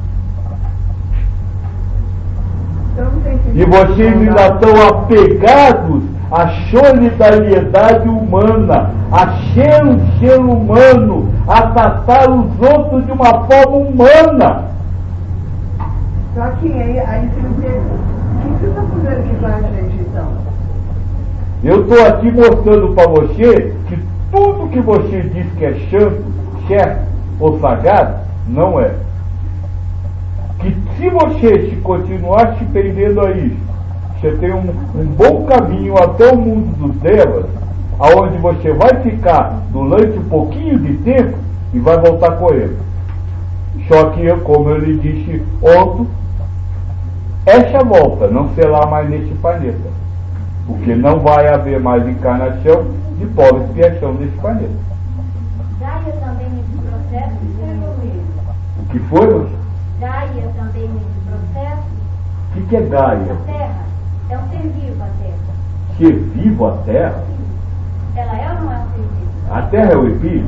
E vocês ainda estão apegados à solidariedade humana, a ser um ser humano, a tratar os outros de uma forma humana. Só que aí o que você está fazendo aqui com a gente, então? Eu estou aqui mostrando para você que tudo que você diz que é santo, certo ou sagrado, não é. Que se você se continuar se prendendo a isso, você tem um bom caminho até o mundo dos devas, aonde você vai ficar durante um pouquinho de tempo e vai voltar correndo. Só que, como eu lhe disse ontem, essa volta não será mais neste planeta, porque não vai haver mais encarnação de pó e expiação nesse planeta. Gaia também nesse processo escreveu ele. O que foi, moço? Gaia também nesse processo. O que é Gaia? A Terra é um ser vivo, a Terra. Ser vivo a Terra? Ela é ou não é um ser vivo? A Terra é o espírito?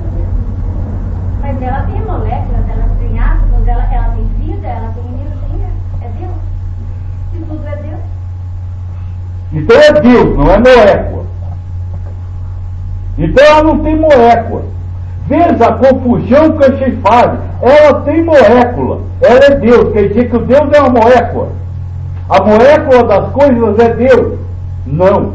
Mas ela tem moléculas, ela tem átomos, ela tem vida, ela tem energia. É Deus. Se tudo é Deus. Então é Deus, não é molécula. Então ela não tem molécula. Veja a confusão que vocês fazem. Ela tem molécula. Ela é Deus. Quer dizer que o Deus é uma molécula. A molécula das coisas é Deus. Não.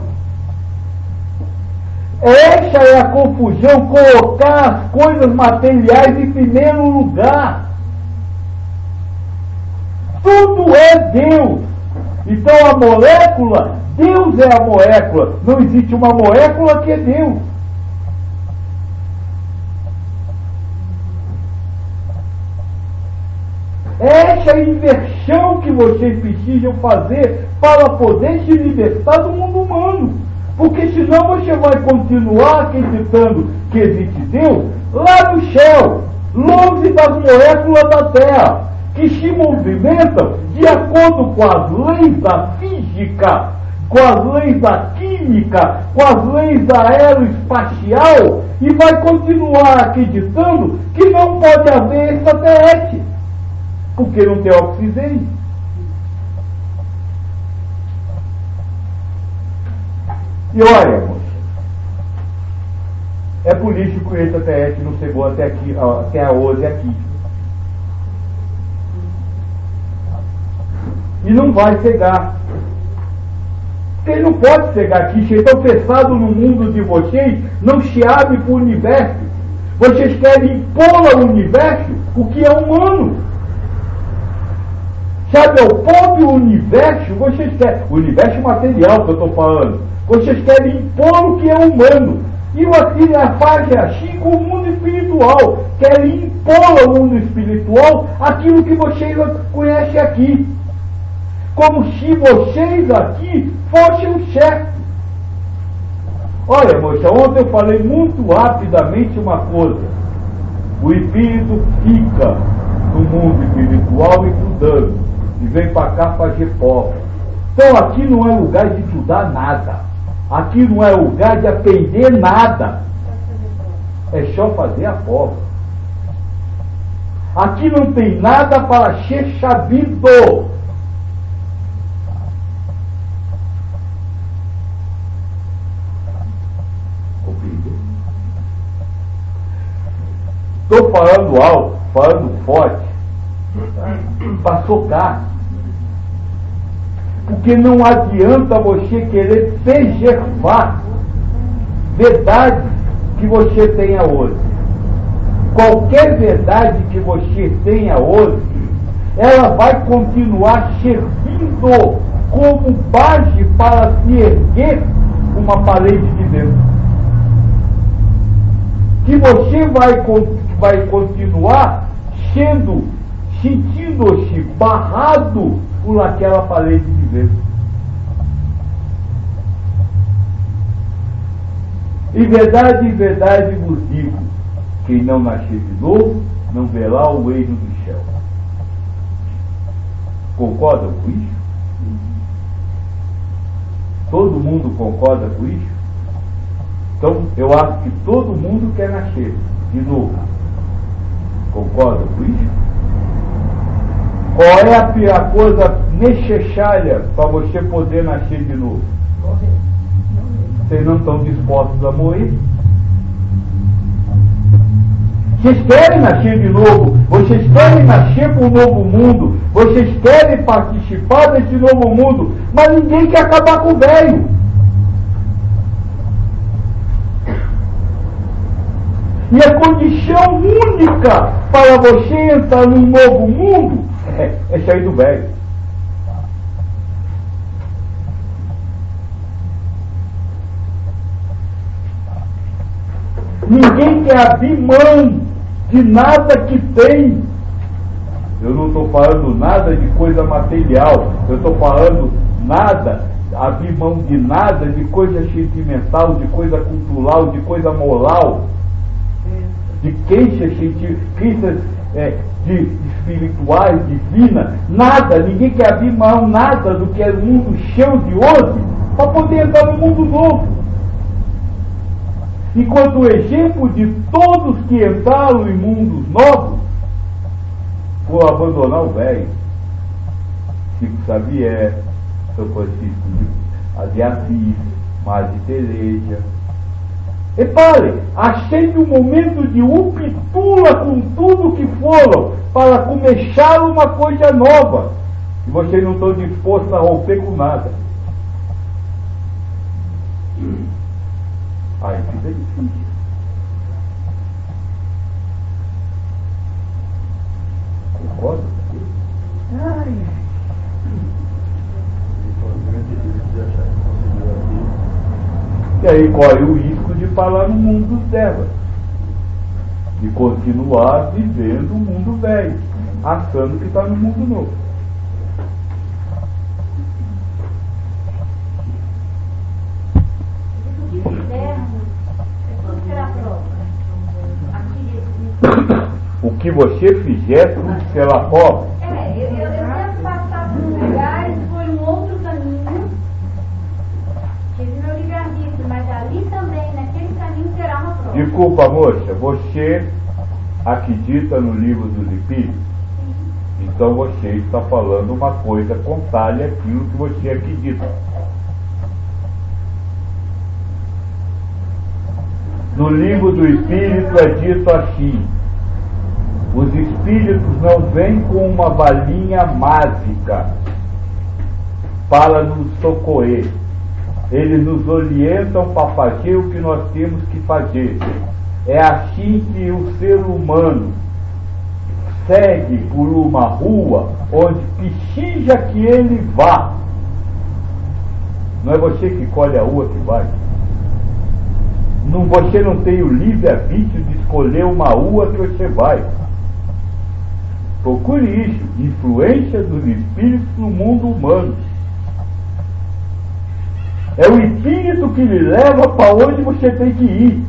Essa é a confusão, colocar as coisas materiais em primeiro lugar. Tudo é Deus. Então a molécula, Deus é a molécula. Não existe uma molécula que é Deus. Essa é a inversão que vocês precisam fazer para poder se libertar do mundo humano. Porque senão você vai continuar acreditando que existe Deus lá no céu, longe das moléculas da Terra, que se movimentam de acordo com as leis da física, com as leis da química, com as leis da aeroespacial, e vai continuar acreditando que não pode haver extraterrestre, porque não tem oxigênio. E olha, moça, é por isso que o extraterrestre não chegou até aqui, até hoje aqui. E não vai chegar. Porque ele não pode chegar aqui. Se estão fechados no mundo de vocês, não se abre para o universo. Vocês querem impor ao universo o que é humano. Sabe, é o próprio universo, vocês querem, o universo material que eu estou falando. Vocês querem impor o que é humano. E a fase é assim com o mundo espiritual. Querem impor ao mundo espiritual aquilo que vocês conhecem aqui. Como se vocês aqui fossem o certo. Olha, moça, ontem eu falei muito rapidamente uma coisa. O espírito fica no mundo espiritual estudando. E vem para cá fazer prova. Então aqui não é lugar de estudar nada. Aqui não é lugar de aprender nada. É só fazer a prova. Aqui não tem nada para ser sabido. Compreendeu? Estou falando alto, falando forte, para socar. Porque não adianta você querer preservar verdade que você tenha hoje. Qualquer verdade que você tenha hoje, ela vai continuar servindo como base para se erguer uma parede de dentro. Que você vai continuar sentindo-se barrado por aquela parede de dentro. Em verdade vos digo, quem não nascer de novo, não verá o reino do céu. Concordam com isso? Todo mundo concorda com isso? Então, eu acho que todo mundo quer nascer de novo. Concordam com isso? Qual é a coisa necessária para você poder nascer de novo? Vocês não estão dispostos a morrer? Vocês querem nascer de novo? Vocês querem nascer para um novo mundo? Vocês querem participar desse novo mundo? Mas ninguém quer acabar com o velho. E a condição única para você entrar num novo mundo é sair do velho. Ninguém quer abrir mão de nada que tem. Eu não estou falando nada de coisa material. Eu estou falando nada, abrir mão de nada, de coisa sentimental, de coisa cultural, de coisa moral, de crenças de espirituais, divina, nada. Ninguém quer abrir mão nada do que é o mundo cheio de hoje para poder entrar no mundo novo. Enquanto o exemplo de todos que entraram em mundos novos foi abandonar o velho. Chico Xavier, São Francisco a de Assis, Madre Teresa. Repare, achei um momento de ruptura com tudo que foram para começar uma coisa nova. E vocês não estão dispostos a romper com nada. Aí fica difícil. Concorda? Ai. E aí corre o risco de falar no mundo dela, de continuar vivendo o mundo velho, achando que está no mundo novo. O que você fizer, tudo será pobre. Eu tento passar por um lugar e foi um outro caminho. Tive meu livre-arbítrio, mas ali também, naquele caminho, terá uma prova. Desculpa, moça, você acredita no livro dos Espíritos? Então você está falando uma coisa contrária àquilo que você acredita. No livro do Espírito é dito assim: os espíritos não vêm com uma varinha mágica para nos socorrer. Eles nos orientam para fazer o que nós temos que fazer. É assim que o ser humano segue por uma rua onde precisa que ele vá. Não é você que escolhe a rua que vai. Não, você não tem o livre-arbítrio de escolher uma rua que você vai. Procure isso, influência dos espíritos no mundo humano. É o espírito que lhe leva para onde você tem que ir.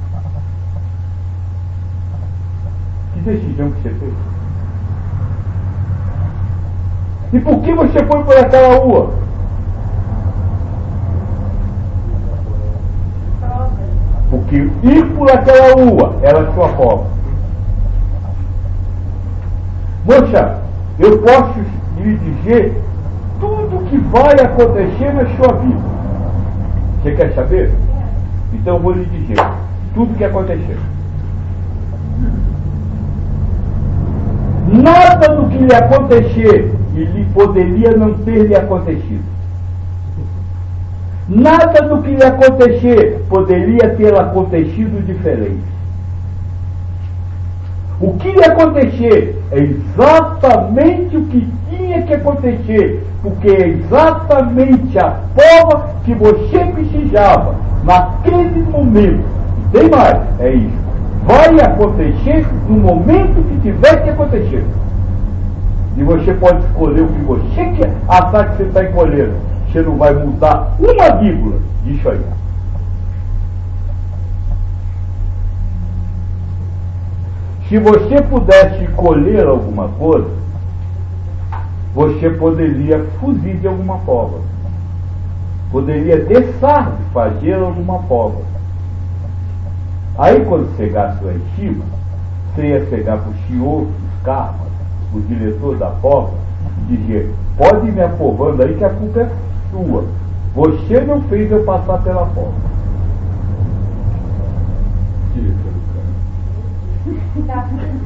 Que decisão que você fez? E por que você foi por aquela rua? Porque ir por aquela rua era a sua forma. Moça, eu posso lhe dizer tudo o que vai acontecer na sua vida. Você quer saber? Então eu vou lhe dizer tudo o que aconteceu. Nada do que lhe acontecer e lhe poderia não ter lhe acontecido. Nada do que lhe acontecer poderia ter acontecido diferente. O que lhe acontecer é exatamente o que tinha que acontecer, porque é exatamente a forma que você precisava naquele momento. E tem mais, é isso. Vai acontecer no momento que tiver que acontecer. E você pode escolher o que você quer, achar que você está escolhendo. Você não vai mudar uma vírgula disso aí. Se você pudesse escolher alguma coisa, você poderia fugir de alguma forma. Poderia deixar de fazer alguma forma. Aí quando chegasse lá em cima, você ia chegar para o senhor dos karmas, o diretor da forma, e dizer: pode ir me aprovando aí que a culpa é sua. Você não fez eu passar pela forma. Diretor do karma.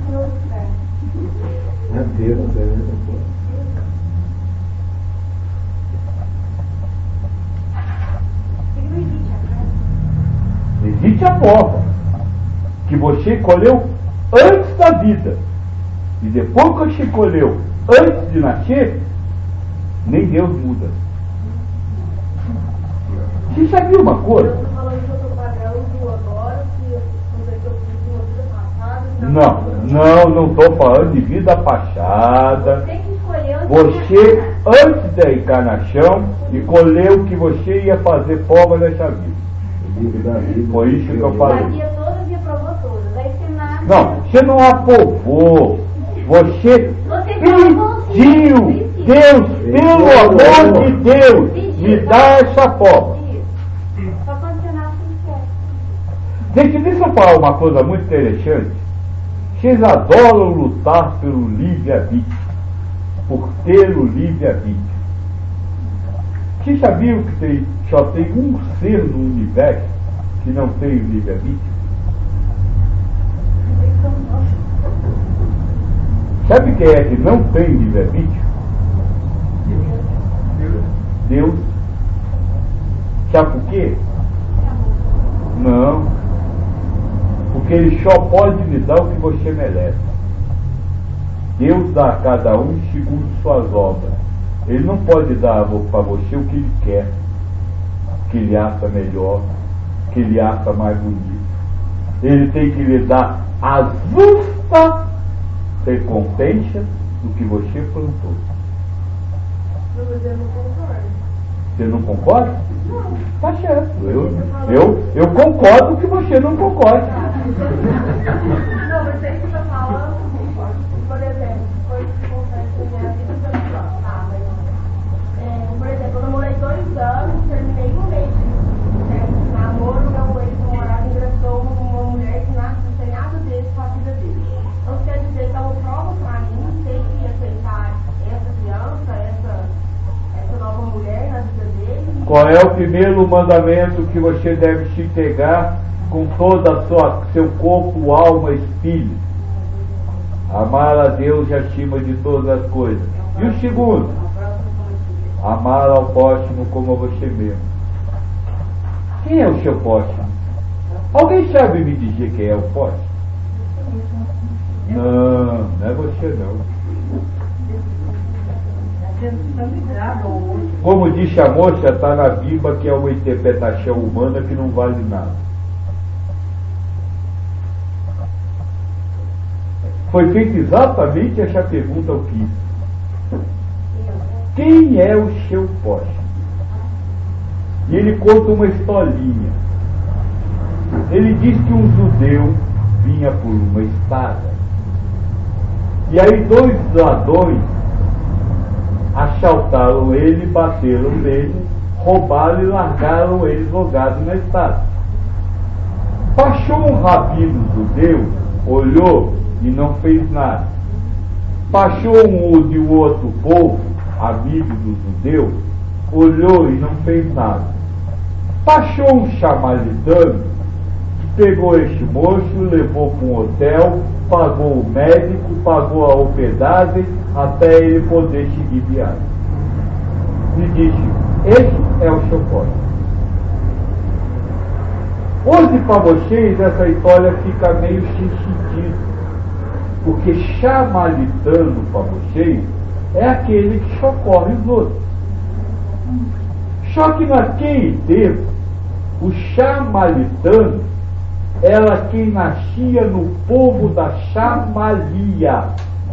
Existe a prova que você colheu antes da vida, e depois que você colheu antes de nascer, nem Deus muda. Você sabia uma coisa? Não estou falando de vida passada. Você, antes da encarnação, escolheu o que você ia fazer prova nessa vida. Foi isso que eu falei. Não, você não aprovou. Você pediu. Deus, pelo amor de Deus, me dá essa prova. Gente, deixa eu falar uma coisa muito interessante. Vocês adoram lutar pelo livre-arbítrio, por ter o livre-arbítrio. Vocês sabiam que só tem um ser no universo que não tem livre-arbítrio? Sabe quem é que não tem livre-arbítrio? Deus. Sabe por quê? Não. Porque Ele só pode lhe dar o que você merece. Deus dá a cada um segundo suas obras. Ele não pode dar para você o que Ele quer, o que Ele acha melhor, o que Ele acha mais bonito. Ele tem que lhe dar a justa recompensa do que você plantou. Mas eu não concordo. Você não concorda? Não. Tá certo. Eu concordo que você não concorda. Não, mas aí que você está falando, por exemplo, coisas que acontecem na minha vida, você não fala. Ah, mas, por exemplo, eu namorei 2 anos, terminei um mês de namoro, meu ex-namorado engravidou uma mulher que não tem nada dele com a vida dele. Então, quer dizer que é uma prova para mim, tem que aceitar essa criança, essa nova mulher na vida dele. Qual é o primeiro mandamento que você deve se pegar com toda seu corpo, alma e espírito? Amar a Deus acima de todas as coisas. E o segundo? Amar ao próximo como a você mesmo. Quem é o seu próximo? Alguém sabe me dizer quem é o próximo? Não, não é você não. Como disse a moça, está na Bíblia que é uma interpretação humana que não vale nada. Foi feita exatamente essa pergunta ao Cristo. Quem é o seu próximo? E ele conta uma historinha. Ele diz que um judeu vinha por uma espada. E aí 2 ladrões assaltaram ele, bateram nele, roubaram e largaram ele jogado na estrada. Passou um rabino judeu, olhou e não fez nada. Passou um de outro povo, amigo do judeu, olhou e não fez nada. Passou um samaritano, que pegou este moço, levou para um hotel, pagou o médico, pagou a hospedagem, até ele poder seguir viagem. E disse, esse é o seu próximo. Hoje para vocês essa história fica meio sem sentido, porque samaritano para vocês é aquele que socorre os outros. Só que naquele tempo, o samaritano era quem nascia no povo da Samaria,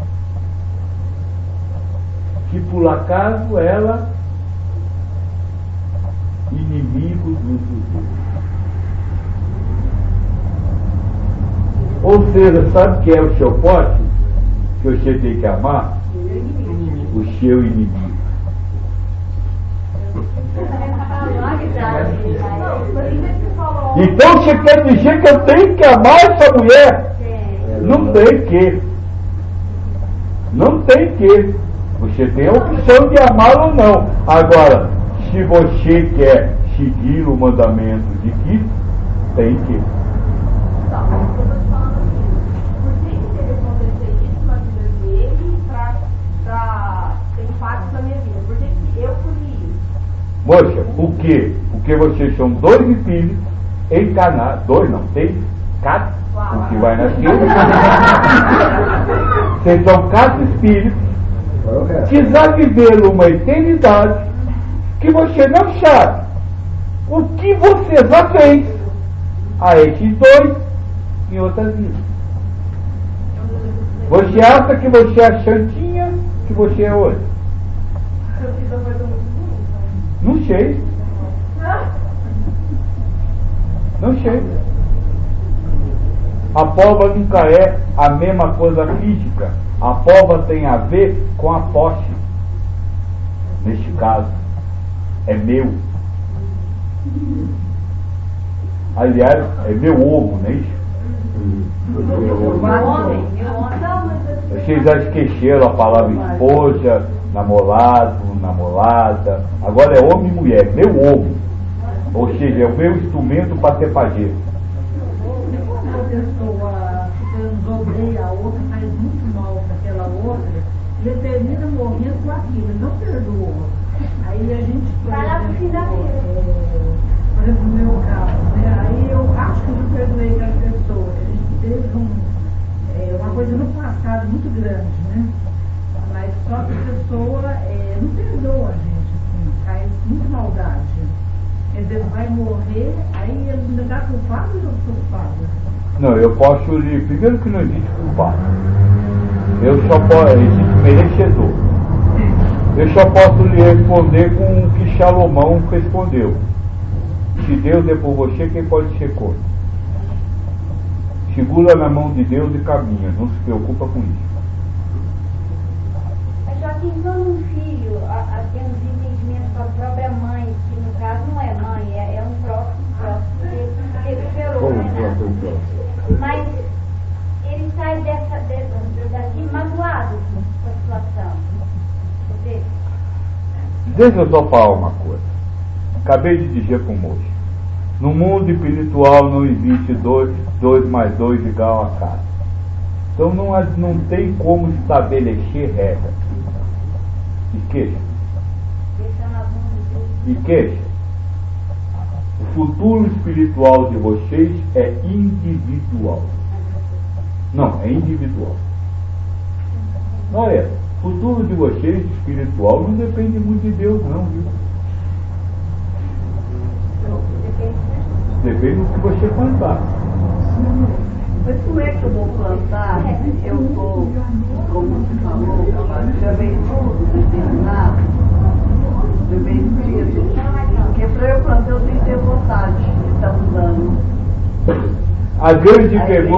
que por acaso era inimigo dos judeus. Ou seja, sabe o que é o seu próximo? Que você tem que amar? O seu inimigo. Então você quer dizer que eu tenho que amar essa mulher? Não tem que. Não tem que. Você tem a opção de amá-la ou não. Agora, se você quer seguir o mandamento de Cristo, tem que. Por que deve acontecer isso na vida dele para ter impacto na minha vida? Por que eu escolhi isso? Moça, por quê? Porque vocês são 2 espíritos encarnados. 2 não, tem 4, o que vai nascer. Vocês são 4 espíritos que já viveram uma eternidade que você não sabe o que você já fez a esses 2 em outras vidas. Você acha que você é santinha que você é hoje? Eu fiz uma coisa muito ruim. Não sei. Não sei. A prova nunca é a mesma coisa física. A prova tem a ver com a posse. Neste caso, é meu. Aliás, é meu ovo, não é isso? Vocês já esqueceram a palavra esposa, namorado, namorada, agora é homem e mulher, meu homem. Ou seja, é o meu instrumento para ser pajeiro. Quando uma pessoa odeia a outra, faz muito mal para aquela outra, ele termina morrendo com aquilo, ele não perdoa. Aí a gente, por exemplo, no meu caso, né? Aí eu acho que eu não perdoei aquela pessoa. A gente teve uma coisa no passado muito grande, né? Mas só que a pessoa não perdoa a gente, assim, faz muita maldade. Quer dizer, vai morrer, aí ele ainda dá culpado ou não culpado? Não, eu posso lhe. Primeiro que não existe culpado. Eu só posso. Existe merecedor. Eu só posso lhe responder com o que Salomão respondeu. Se Deus é por você, quem pode ser contra? Segura na mão de Deus e caminha, não se preocupa com isso. Joaquim, quando um filho tem um desentendimento com a própria mãe, que no caso não é mãe, é um próximo, ele gerou, né? Mas ele sai daqui magoado com a situação. Deixa eu só falar uma coisa. Acabei de dizer para o moço. No mundo espiritual não existe 2 mais 2 igual a 4. Então não tem como estabelecer regra. E queixa. O futuro espiritual de vocês é individual. Não, é individual. Olha, o futuro de vocês espiritual não depende muito de Deus, não, viu? Depende do que você plantar. Mas como é que eu vou plantar? Eu vou, como você falou, já veio tudo determinado, já veio escrito. Porque para eu plantar eu tenho que ter vontade de estar usando. A grande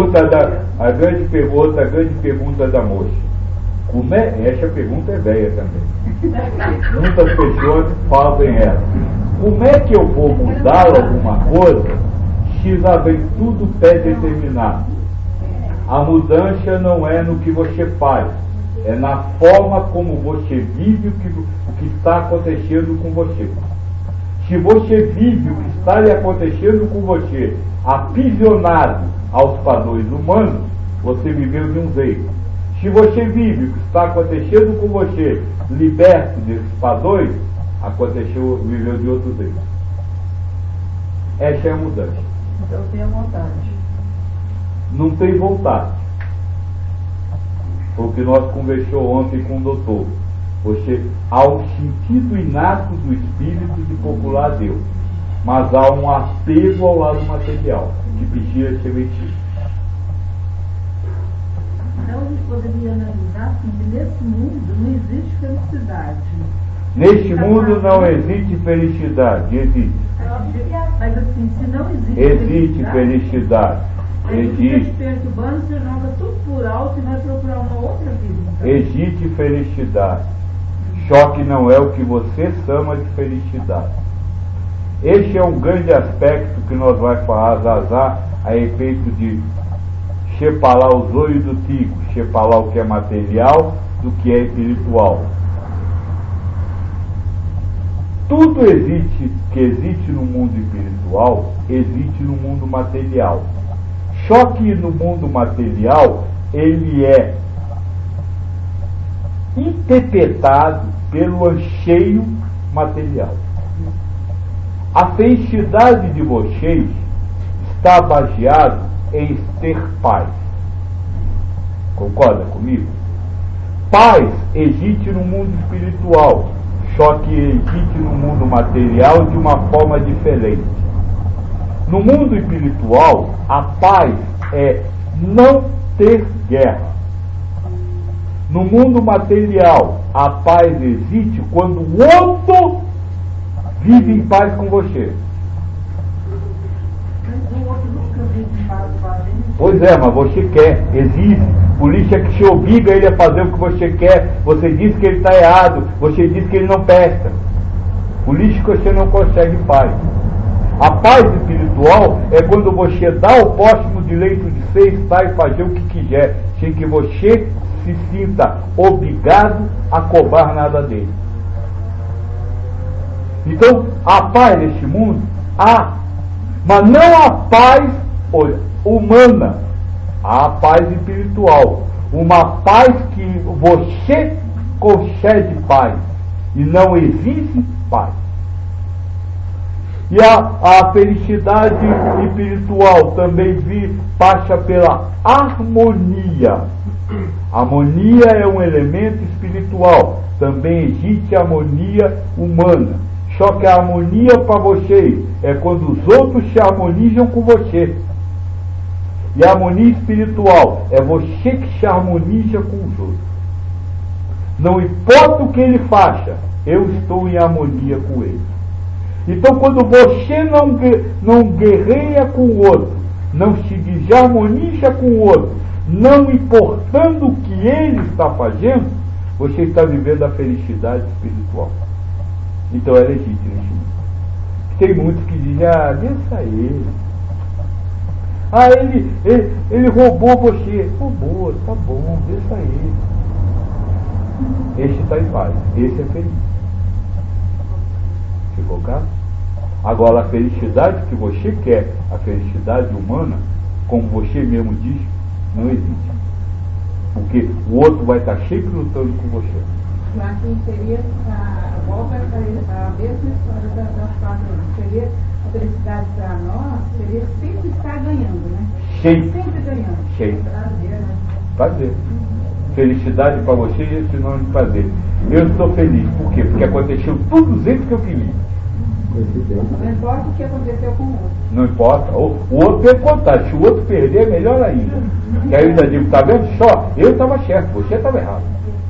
pergunta da moça. Como é? Essa pergunta é velha também. Muitas pessoas fazem ela. Como é que eu vou mudar alguma coisa se já vem tudo pré-determinado? A mudança não é no que você faz, é na forma como você vive o que está acontecendo com você. Se você vive o que está lhe acontecendo com você aprisionado aos padrões humanos, você viveu de um jeito. Se você vive o que está acontecendo com você liberto desses padrões, viveu de outro jeito. Essa é a mudança. Então eu tenho vontade. Não tem vontade. Foi o que nós conversamos ontem com o doutor. Há um sentido inato do espírito de procurar Deus, mas há um apego ao lado material que precisa ser mexido. Então a gente poderia analisar que nesse mundo não existe felicidade. Neste mundo não existe felicidade, existe. Mas assim, se não existe felicidade. Existe. Perturbando, você joga tudo por alto e vai procurar uma outra vida. Então. Existe felicidade. Só que não é o que você chama de felicidade. Este é um grande aspecto que nós vamos falar a respeito de separar os olhos do trigo, separar o que é material do que é espiritual. Tudo que existe no mundo espiritual, existe no mundo material. Só que no mundo material, ele é interpretado pelo anseio material. A felicidade de vocês está baseada em ter paz. Concorda comigo? Paz existe no mundo espiritual, só que existe no mundo material de uma forma diferente. No mundo espiritual, a paz é não ter guerra. No mundo material, a paz existe quando o outro vive em paz com você. Pois é, mas você quer, exige. Por isso é que se obriga ele a fazer o que você quer. Você diz que ele está errado, você diz que ele não presta. Por isso que você não consegue paz. A paz espiritual é quando você dá ao próximo direito de ser, estar e fazer o que quiser, sem que você se sinta obrigado a cobrar nada dele. Então, a paz neste mundo há, mas não a paz humana, há a paz espiritual, uma paz que você concede paz e não existe paz. E a felicidade espiritual também passa pela harmonia. Harmonia é um elemento espiritual. Também existe harmonia humana. Só que a harmonia para vocês é quando os outros se harmonizam com você. E a harmonia espiritual é você que se harmoniza com os outros. Não importa o que ele faça, eu estou em harmonia com ele. Então, quando você não guerreia com o outro, não se desarmoniza com o outro, não importando o que ele está fazendo, você está vivendo a felicidade espiritual. Então é legítimo. Tem muitos que dizem, deixa ele. Ele roubou você. Roubou, tá bom, deixa ele. Este está em paz, esse é feliz. Ficou claro? Agora, a felicidade que você quer, a felicidade humana, como você mesmo diz, não existe. Porque o outro vai estar sempre lutando com você. Mas seria volta a mesma história das quatro. Seria a felicidade para nós, seria sempre estar ganhando, né? Sempre ganhando. Sempre. Prazer, né? Prazer. Felicidade para você é sinônimo de prazer. Eu estou feliz. Por quê? Porque aconteceu tudo do jeito que eu queria. Não importa o que aconteceu com o outro. Não importa. O outro tem que contar. Se o outro perder, é melhor ainda. E aí eu ainda digo, tá vendo? Só eu estava certo, você estava errado.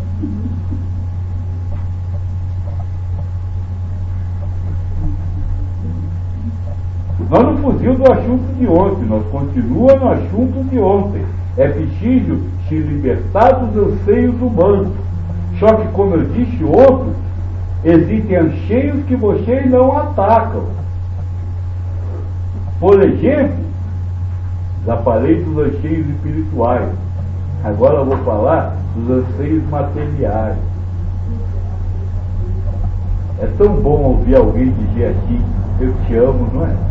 Nós não fugimos do assunto de ontem, nós continuamos no assunto de ontem. É preciso se libertar dos anseios humanos. Só que, como eu disse ontem, existem anseios que vocês não atacam. Por exemplo, já falei dos anseios espirituais. Agora eu vou falar dos anseios materiais. É tão bom ouvir alguém dizer assim, eu te amo, não é?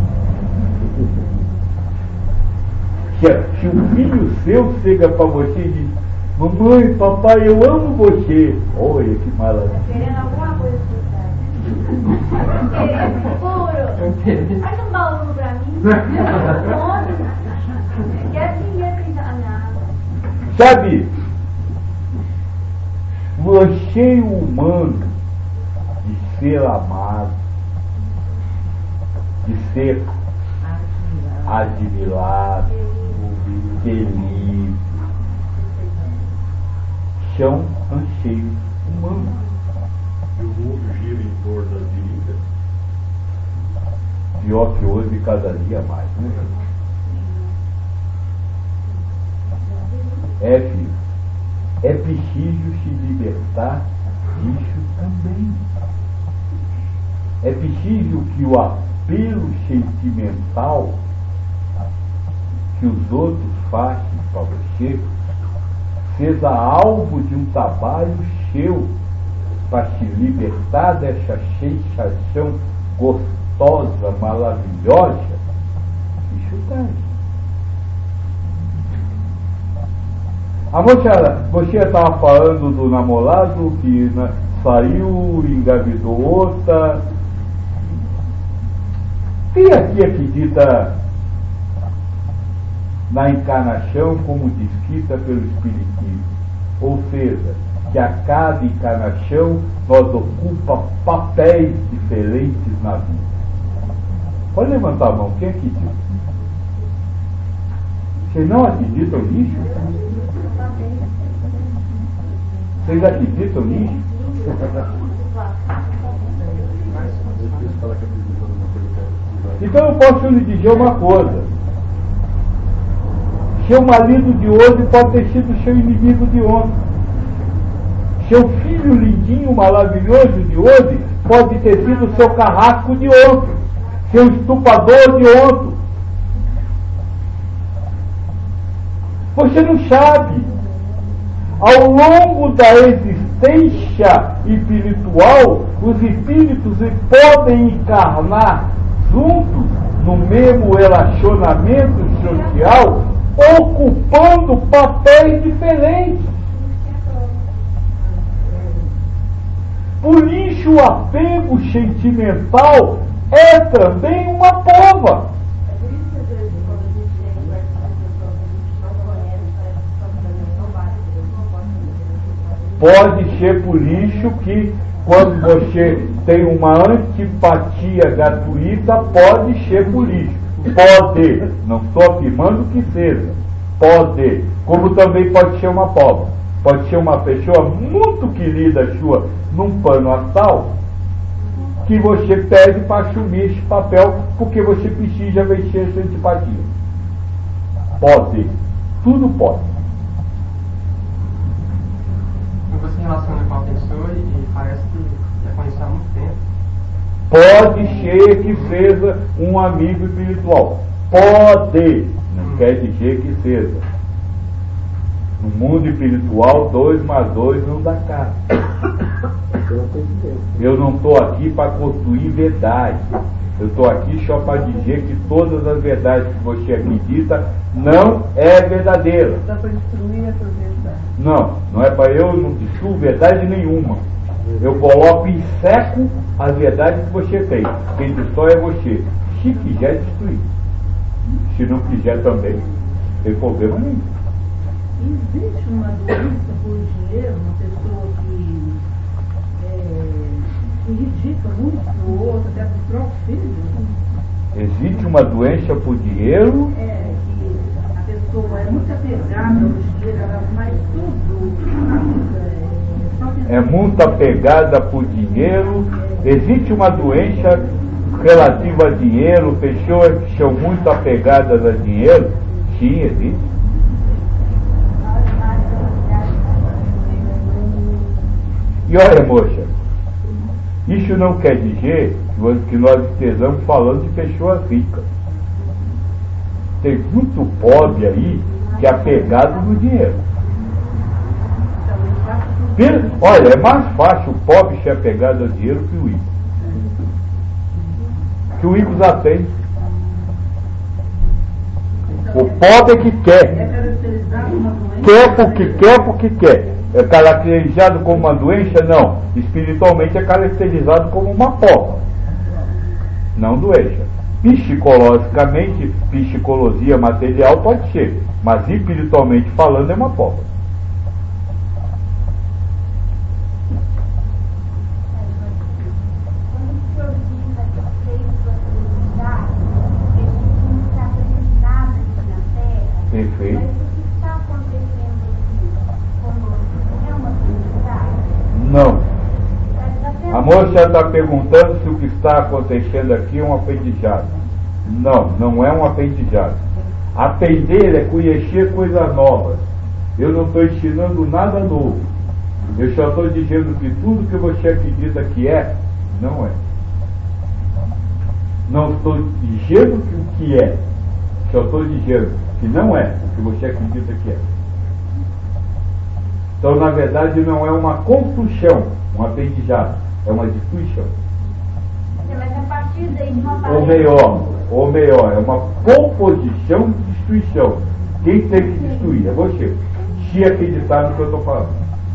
Se um filho seu chega para você e diz, mamãe, papai, eu amo você. Olha que maravilha. Querendo alguma coisa Querendo, faz um baú pra mim. Sabe, o anseio humano de ser amado, de ser admirado, feliz, são anseios humanos. E o mundo gira em torno das direitas. Pior que hoje, cada dia mais, né? Filho, é preciso se libertar disso também. É preciso que o apelo sentimental que os outros fazem para você seja alvo de um trabalho seu para se libertar dessa sensação gostosa, maravilhosa. Isso tem. A moça, você estava falando do namorado que saiu, engravidou outra. Quem aqui acredita na encarnação como descrita pelo Espiritismo? Ou seja, que a cada encarnação nós ocupamos papéis diferentes na vida. Pode levantar a mão, quem acredita? Vocês não acreditam nisso? Vocês acreditam nisso? Então eu posso lhe dizer uma coisa. Seu marido de hoje pode ter sido seu inimigo de ontem. Seu filho lindinho, maravilhoso de hoje pode ter sido seu carrasco de ontem. Seu estuprador de ontem. Você não sabe. Ao longo da existência espiritual, os espíritos podem encarnar juntos no mesmo relacionamento social, ocupando papéis diferentes. Por isso, o apego sentimental é também uma prova. Pode ser por isso que quando você tem uma antipatia gratuita, pode ser por isso. Pode, não estou afirmando que seja. Pode, como também pode ser uma prova. Pode ser uma pessoa muito querida sua num plano astral, que você pede para assumir esse papel porque você precisa vencer essa antipatia. Pode, tudo pode. Você se relaciona com a pessoa e parece que já conheceu há muito tempo. Pode ser que seja um amigo espiritual. Pode, não quer dizer que seja. No mundo espiritual, 2 mais 2 não dá cara. Eu não estou aqui para construir verdade. Eu estou aqui só para dizer que todas as verdades que você acredita não é verdadeira. Dá para destruir essa verdade. Não, não é para eu, não destruo verdade nenhuma. Eu coloco em seco as verdades que você tem. Quem destrói é você. Se quiser destruir. Se não quiser também, não tem problema nenhum. Existe uma doença por dinheiro, uma pessoa que irrita muito o outro, até do próprio filho? Existe uma doença por dinheiro? Que a pessoa é muito apegada ao dinheiro, ela faz tudo. É muito apegada por dinheiro. Existe uma doença relativa a dinheiro, pessoas que são muito apegadas a dinheiro? Sim, existe. E olha, moça, isso não quer dizer que nós estejamos falando de pessoas ricas. Tem muito pobre aí que é apegado no dinheiro. Olha, é mais fácil o pobre ser apegado ao dinheiro que o rico. Que o rico já tem. O pobre é que quer. Quer porque quer. É caracterizado como uma doença? Não. Espiritualmente é caracterizado como uma prova. Não doença. Psicologicamente, psicologia material pode ser. Mas espiritualmente falando é uma prova. Perfeito. Não. A moça está perguntando se o que está acontecendo aqui é um aprendizado. Não, não é um aprendizado. Aprender é conhecer coisas novas. Eu não estou ensinando nada novo. Eu só estou dizendo que tudo que você acredita que é, não é. Não estou dizendo que o que é. Só estou dizendo que não é o que você acredita que é. Então, na verdade, não é uma construção, um aprendizado, é uma destruição. Mas a partir daí de uma Ou melhor, é uma composição de destruição. Quem tem que destruir é você, se acreditar no que eu estou falando.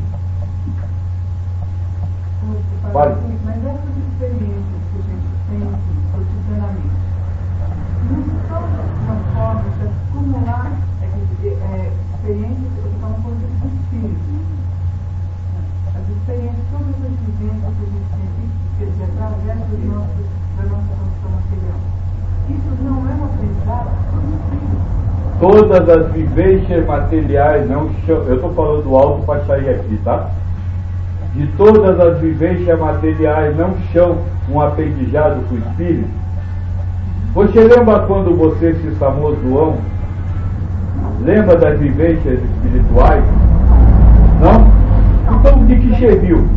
Vale. Mas essas experiências que a gente tem cotidianamente, não são uma forma de acumular experiências que estão falando de espírito. As experiências, todas as vivências que a gente tem aqui, quer dizer, através da nossa condição material. Isso não é uma aprendizado do espírito. Todas as vivências materiais, não, eu estou falando alto para sair aqui, tá? De todas as vivências materiais não são um aprendizado para o espírito. Você lembra quando você se chamou João? Lembra das vivências espirituais? Não? Então, de que serviu?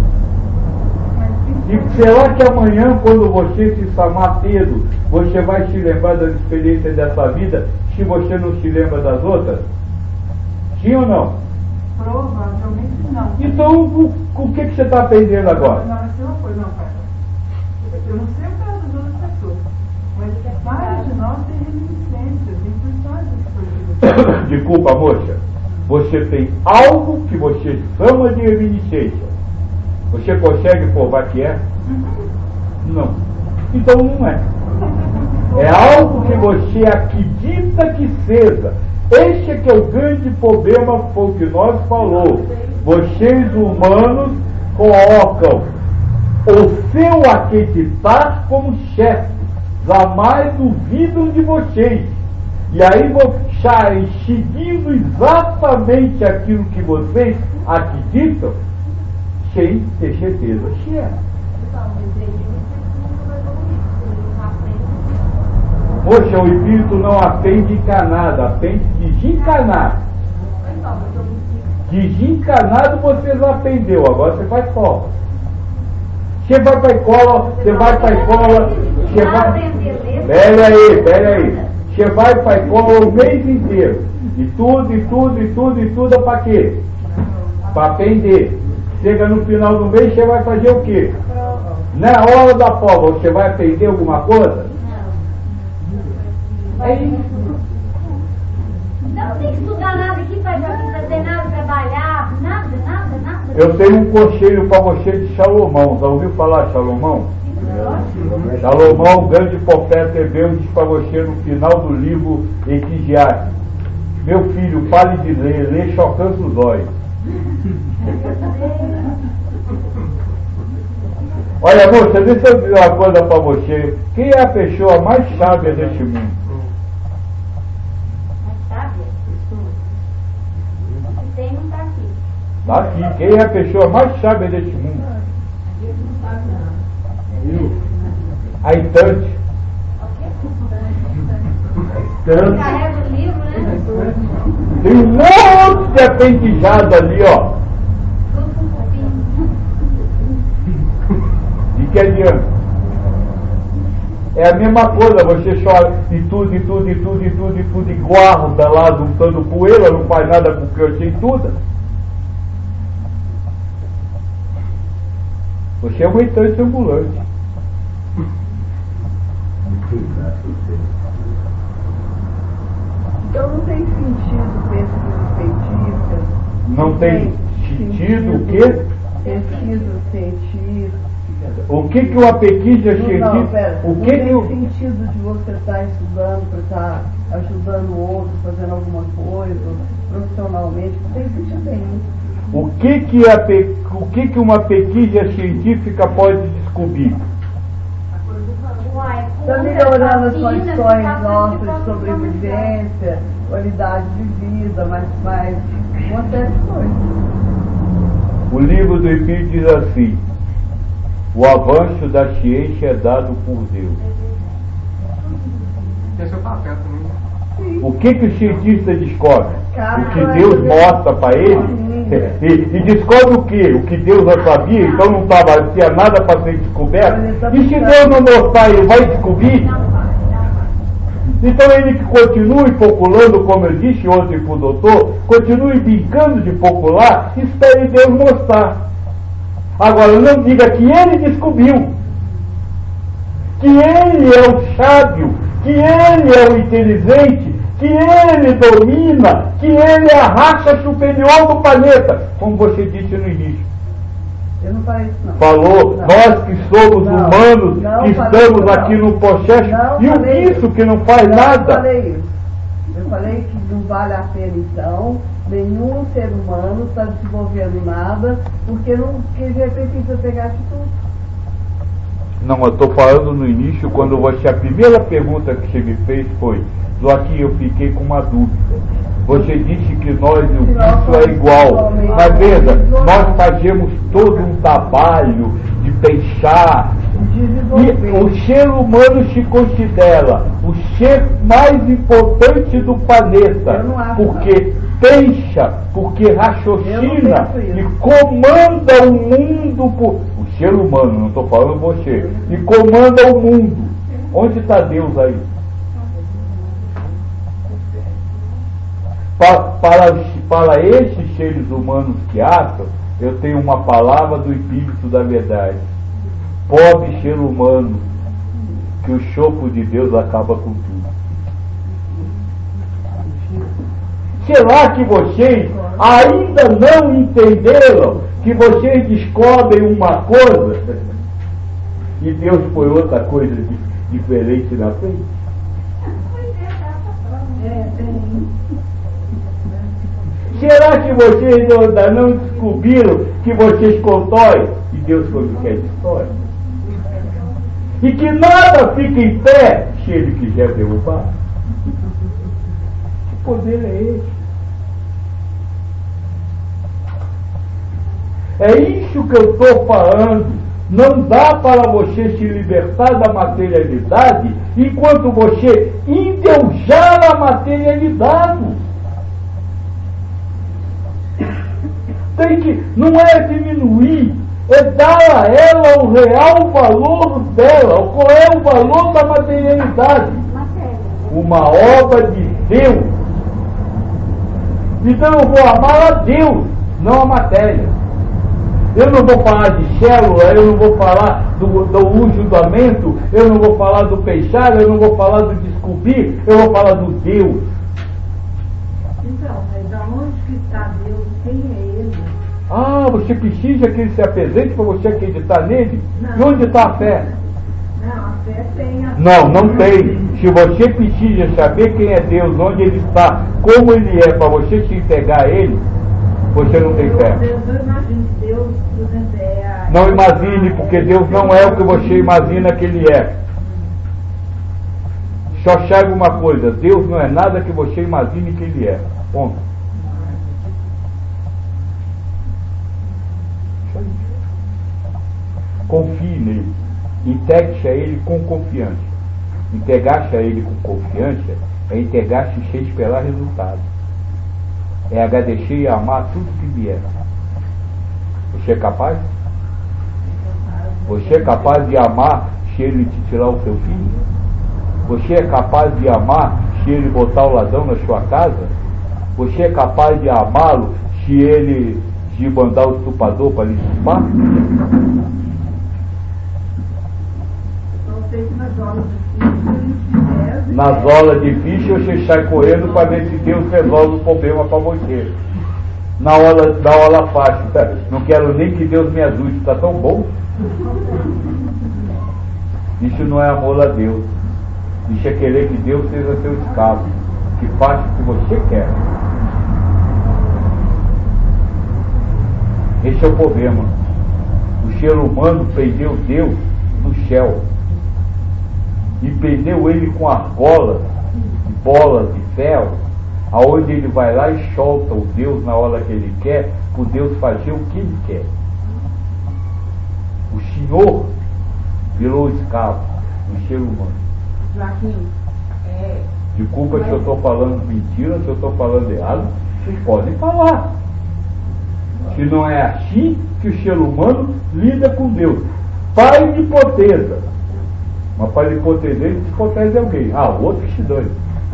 E será que amanhã, quando você se chamar Pedro, você vai se lembrar das experiências dessa vida, se você não se lembra das outras? Sim ou não? Provavelmente não. Então, o que você está aprendendo agora? Não, mas não foi, não, pai. Eu não sei o caso das outras pessoas, mas vários de nós têm reminiscências, intuições. Desculpa, moça. Você tem algo que você chama de reminiscência. Você consegue provar que é? Não. Então não é. É algo que você acredita que seja. Este é que é o grande problema, foi o que nós falou. Vocês humanos colocam o seu acreditar como chefe. Jamais duvidam de vocês. E aí vão sair seguindo exatamente aquilo que vocês acreditam, sem ter certeza que é. Poxa, o espírito não aprende encarnado, aprende desencarnado. Desencarnado você já aprendeu, agora você faz prova. Você vai para a escola, você vai para a escola, você vai... Pera aí. Você vai para a escola o mês inteiro. E tudo para quê? Para aprender. Chega no final do mês, você vai fazer o quê? Na hora da prova, você vai aprender alguma coisa? Não tem que estudar nada aqui para fazer nada, trabalhar, nada. Eu tenho um conselho para você de Salomão. Já ouviu falar de Salomão? Salomão, grande profeta hebreu, diz para você no final do livro Eclesiastes: meu filho, pare de ler só cansa os olhos. Olha, moça, deixa eu dizer uma coisa para você. Quem é a pessoa mais sábia deste mundo? Mais sábia? O que tem não está aqui. Está aqui. Quem é a pessoa mais sábia deste mundo? A Itante. Carrega o livro, né? Tem um monte de aprendizado ali, ó. Tudo com copinho. De que adianta? É a mesma coisa, você chora e tudo, e guarda lá juntando poeira, não faz nada com o que você estuda. Você é um Itante ambulante. Então não tem sentido pesquisa científica. Não tem sentido o quê? Pesquisa científica. O que uma pesquisa científica... Não, pera. O Não que tem o... sentido de você estar estudando para estar ajudando o outro, fazendo alguma coisa, profissionalmente. Não tem sentido nenhum. O que uma pesquisa científica pode descobrir? Está melhorando as condições nossas de sobrevivência, qualidade de vida, mas uma série de coisas. O livro do Espírito diz assim: o avanço da ciência é dado por Deus. Esse é o papel também. O que o cientista descobre? Cara, O que Deus mostra para ele? E descobre o quê? O que Deus já sabia, então não tinha nada para ser descoberto. E se Deus não mostrar, ele vai descobrir? Então ele que continue populando, como eu disse ontem para o doutor, continue brincando de popular, espere Deus mostrar. Agora não diga que ele descobriu, que ele é o sábio, que ele é o inteligente, que ele domina, que ele é a raça superior do planeta, como você disse no início. Eu não falei isso, não. Falou, não. nós que somos Não. humanos, Não que falei estamos isso, aqui não. no processo, Não e o falei bicho isso. que não faz nada. Eu falei isso. Eu falei que não vale a pena, então, nenhum ser humano está desenvolvendo nada, porque de repente precisa pegar atitude. Não, eu estou falando no início, quando a primeira pergunta que você me fez foi, Joaquim, eu fiquei com uma dúvida. Você disse que nós e o bicho é igual. Mas veja, nós fazemos todo um trabalho de pensar. E o ser humano se considera o ser mais importante do planeta. Porque pensa, porque raciocina e comanda o mundo. O ser humano, não estou falando você. E comanda o mundo. Onde está Deus aí? Para estes seres humanos que acham, eu tenho uma palavra do Espírito da Verdade. Pobre ser humano, que o chopo de Deus acaba com tudo. Será que vocês ainda não entenderam que vocês descobrem uma coisa e Deus põe outra coisa diferente na frente? Será que vocês ainda não descobriram que vocês constroem e Deus foi o que destrói? E que nada fica em pé se Ele quiser derrubar? Que poder é esse? É isso que eu estou falando. Não dá para você se libertar da materialidade enquanto você endeujar a materialidade. Tem que, não é diminuir, é dar a ela o real valor dela. Qual é o valor da materialidade? Uma obra de Deus. Então eu vou amar a Deus, não a matéria. Eu não vou falar de célula, eu não vou falar do ajudamento, eu não vou falar do peixar, eu não vou falar do descobrir, eu vou falar do Deus. Então, mas aonde que está Deus? Quem é Ele? Ah, você precisa que Ele se apresente para você acreditar nele? Não. E onde está a fé? Não, a fé tem a... Não tem. Se você precisa saber quem é Deus, onde Ele está, como Ele é, para você se entregar a Ele, você não tem fé. Eu imagino que Deus, por exemplo, Não imagine, porque Deus não é o que você imagina que Ele é. Só saiba uma coisa, Deus não é nada que você imagine que Ele é. Ponto. Confie nele. Entregue-se a Ele com confiança. Entregar-se a Ele com confiança é entregar-se sem esperar resultado. É agradecer e amar tudo que vier. Você é capaz? Você é capaz de amar se Ele te tirar o seu filho? Você é capaz de amar se Ele botar o ladrão na sua casa? Você é capaz de amá-lo se Ele te mandar o estuprador para lhe estupar? Nas horas difíceis você sai correndo para ver se Deus resolve o problema para você. Na hora fácil, tá? Não quero nem que Deus me ajude, está tão bom. Isso não é amor a Deus. Isso é querer que Deus seja seu escravo, que faça o que você quer. Esse é o problema. O ser humano prendeu Deus no céu e prendeu ele com argolas, bolas de ferro, aonde ele vai lá e solta o Deus na hora que ele quer, para o Deus fazer o que ele quer. O Senhor virou escravo do ser humano. Joaquim, Desculpa se eu estou falando mentira, se eu estou falando errado, vocês podem falar. Se não é assim que o ser humano lida com Deus. Pai de poteza. Mas para ele proteger, ele desprotege alguém. Ah, o outro que se dane.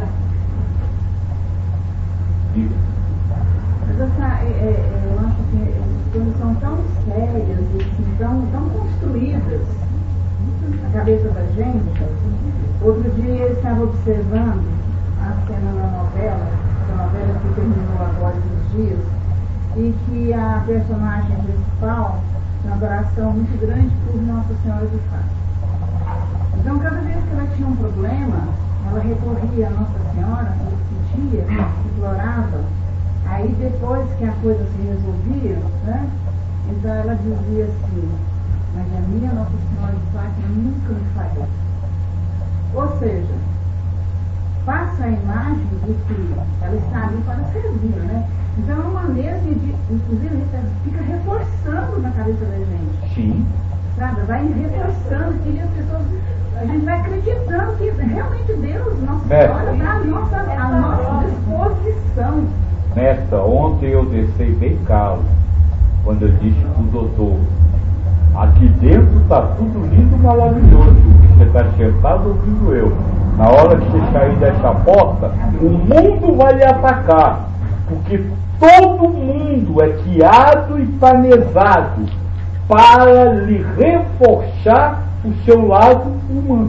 mas eu acho que as coisas são tão sérias e assim, tão construídas na cabeça da gente. Outro dia eu estava observando a cena na novela, a novela que terminou agora esses dias, e que a personagem principal tem uma adoração muito grande por Nossa Senhora de Fátima. Então, cada vez que ela tinha um problema, ela recorria a Nossa Senhora, pedia, implorava. Aí, depois que a coisa se resolvia, né? Então ela dizia assim: mas a minha Nossa Senhora de Fátima nunca me falhou. Ou seja, passa a imagem de que ela está ali para servir, né? Então é uma maneira de, inclusive, fica reforçando na cabeça da gente. Sim. Sabe? Vai reforçando que as pessoas, a gente vai acreditando que realmente Deus, Nossa Senhora, está à nossa disposição. Nesta, ontem eu desci bem calo, quando eu disse para o doutor: aqui dentro está tudo lindo, maravilhoso, você está sentado ouvindo eu. Na hora que você sair dessa porta, o mundo vai lhe atacar. Porque todo mundo é criado e planejado para lhe reforçar o seu lado humano.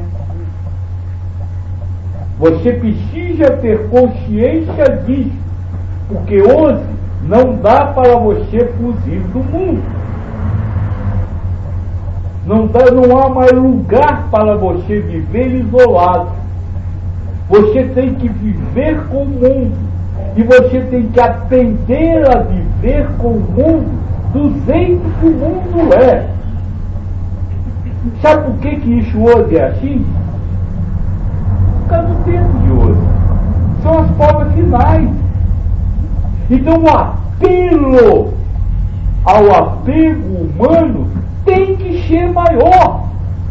Você precisa ter consciência disso, porque hoje não dá para você fugir do mundo. Não há mais lugar para você viver isolado. Você tem que viver com o mundo. E você tem que aprender a viver com o mundo do jeito que o mundo é. Sabe por que isso hoje é assim? Por causa do tempo de hoje. São as provas finais. Então o apelo ao apego humano tem que ser maior.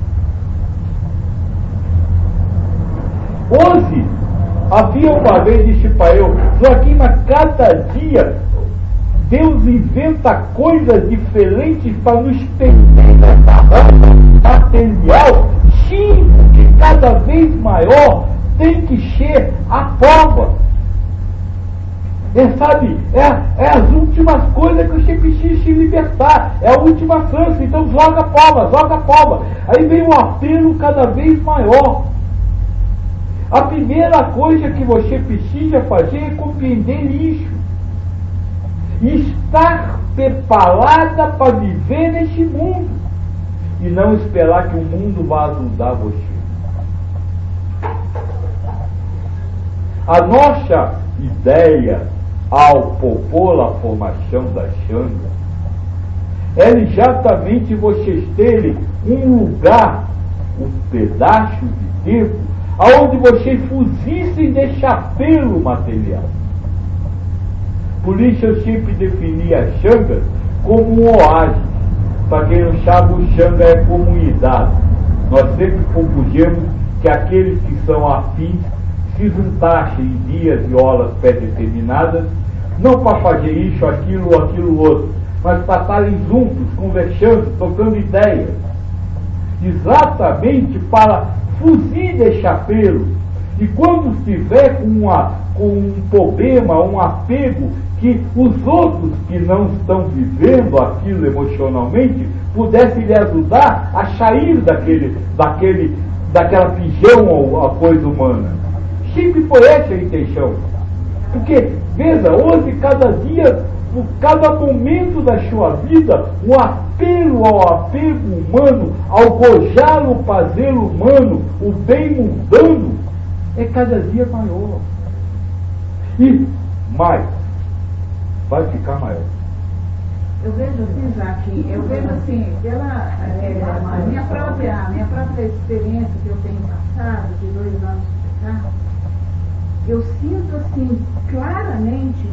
Hoje, havia uma vez, disse para eu, Joaquim, mas cada dia Deus inventa coisas diferentes para nos perder nessa rama material, sim, que cada vez maior tem que ser a prova. É as últimas coisas que você precisa se libertar. É a última chance. Então joga a prova. Aí vem um apelo cada vez maior. A primeira coisa que você precisa fazer é compreender isso. Estar preparada para viver nesse mundo. E não esperar que o mundo vá ajudar você. A nossa ideia ao propor a formação da Xanga é exatamente vocês terem um lugar, um pedaço de tempo, aonde vocês fugissem desse apelo material. Por isso eu sempre defini a Xanga como um oásis. Para quem não sabe, o Xanga é comunidade. Nós sempre propusemos que aqueles que são afins se juntassem em dias e horas pré-determinadas, não para fazer isso, aquilo ou aquilo outro, mas para estarem juntos, conversando, trocando ideias, exatamente para fugir desse apelo. E quando estiver com um problema, um apego, que os outros que não estão vivendo aquilo emocionalmente pudessem lhe ajudar a sair daquela prisão ou a coisa humana. Sempre foi essa a intenção. Porque, veja, hoje, cada dia, por cada momento da sua vida, o apelo ao apego humano, ao gozar o prazer humano, o bem mundano, é cada dia maior. E mais, vai ficar maior. Eu vejo assim, Joaquim, pela minha própria experiência que eu tenho passado, de 2 anos pra cá, eu sinto assim, claramente,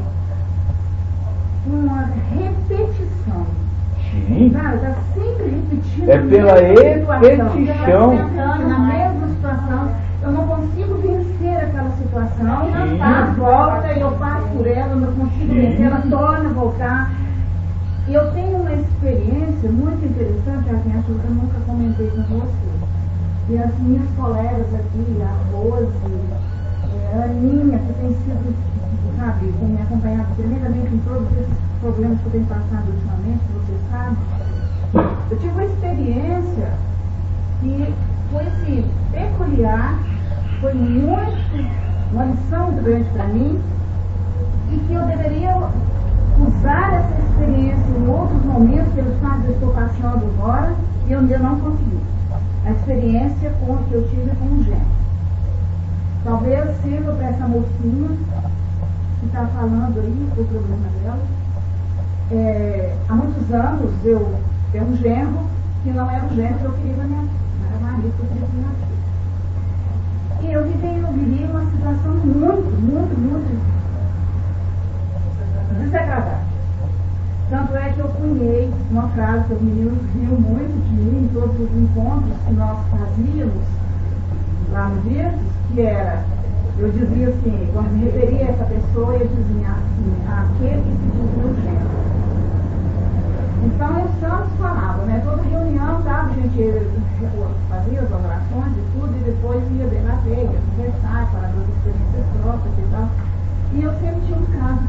uma repetição. Sim. Sabe, está sempre repetindo. É pela repetição. Na mesma situação. Eu não consigo vencer aquela situação. Sim. Ela volta e eu passo por ela, eu não consigo vencer, ela torna a voltar. E eu tenho uma experiência muito interessante, acho que eu nunca comentei com você. E as minhas colegas aqui, a Rose, a Aninha, que tem sido, sabe, tem me acompanhado tremendamente em todos esses problemas que eu tenho passado ultimamente, você sabe. Eu tive uma experiência que foi assim, peculiar, foi uma lição muito grande para mim, e que eu deveria usar essa experiência em outros momentos, pelos fatos que eu estou passando agora, e eu ainda não consegui. A experiência que eu tive com o Gênero. Talvez sirva para essa mocinha que está falando aí o problema dela. Há muitos anos eu tenho um genro que não era o genro que eu queria na minha vida, não era o marido que eu queria na minha vida. E eu vivi uma situação muito desagradável. Tanto é que eu cunhei uma frase que os meninos riam muito de mim em todos os encontros que nós fazíamos lá no Virtus, que era, eu dizia assim, quando me referia a essa pessoa, eu dizia assim, aquele que se diz meu gênero. Então os santos falavam, né? Toda reunião, tá? A gente fazia as orações e tudo, e depois ia debater, ia conversar, falar das experiências próprias e tal. E eu sempre tinha um caso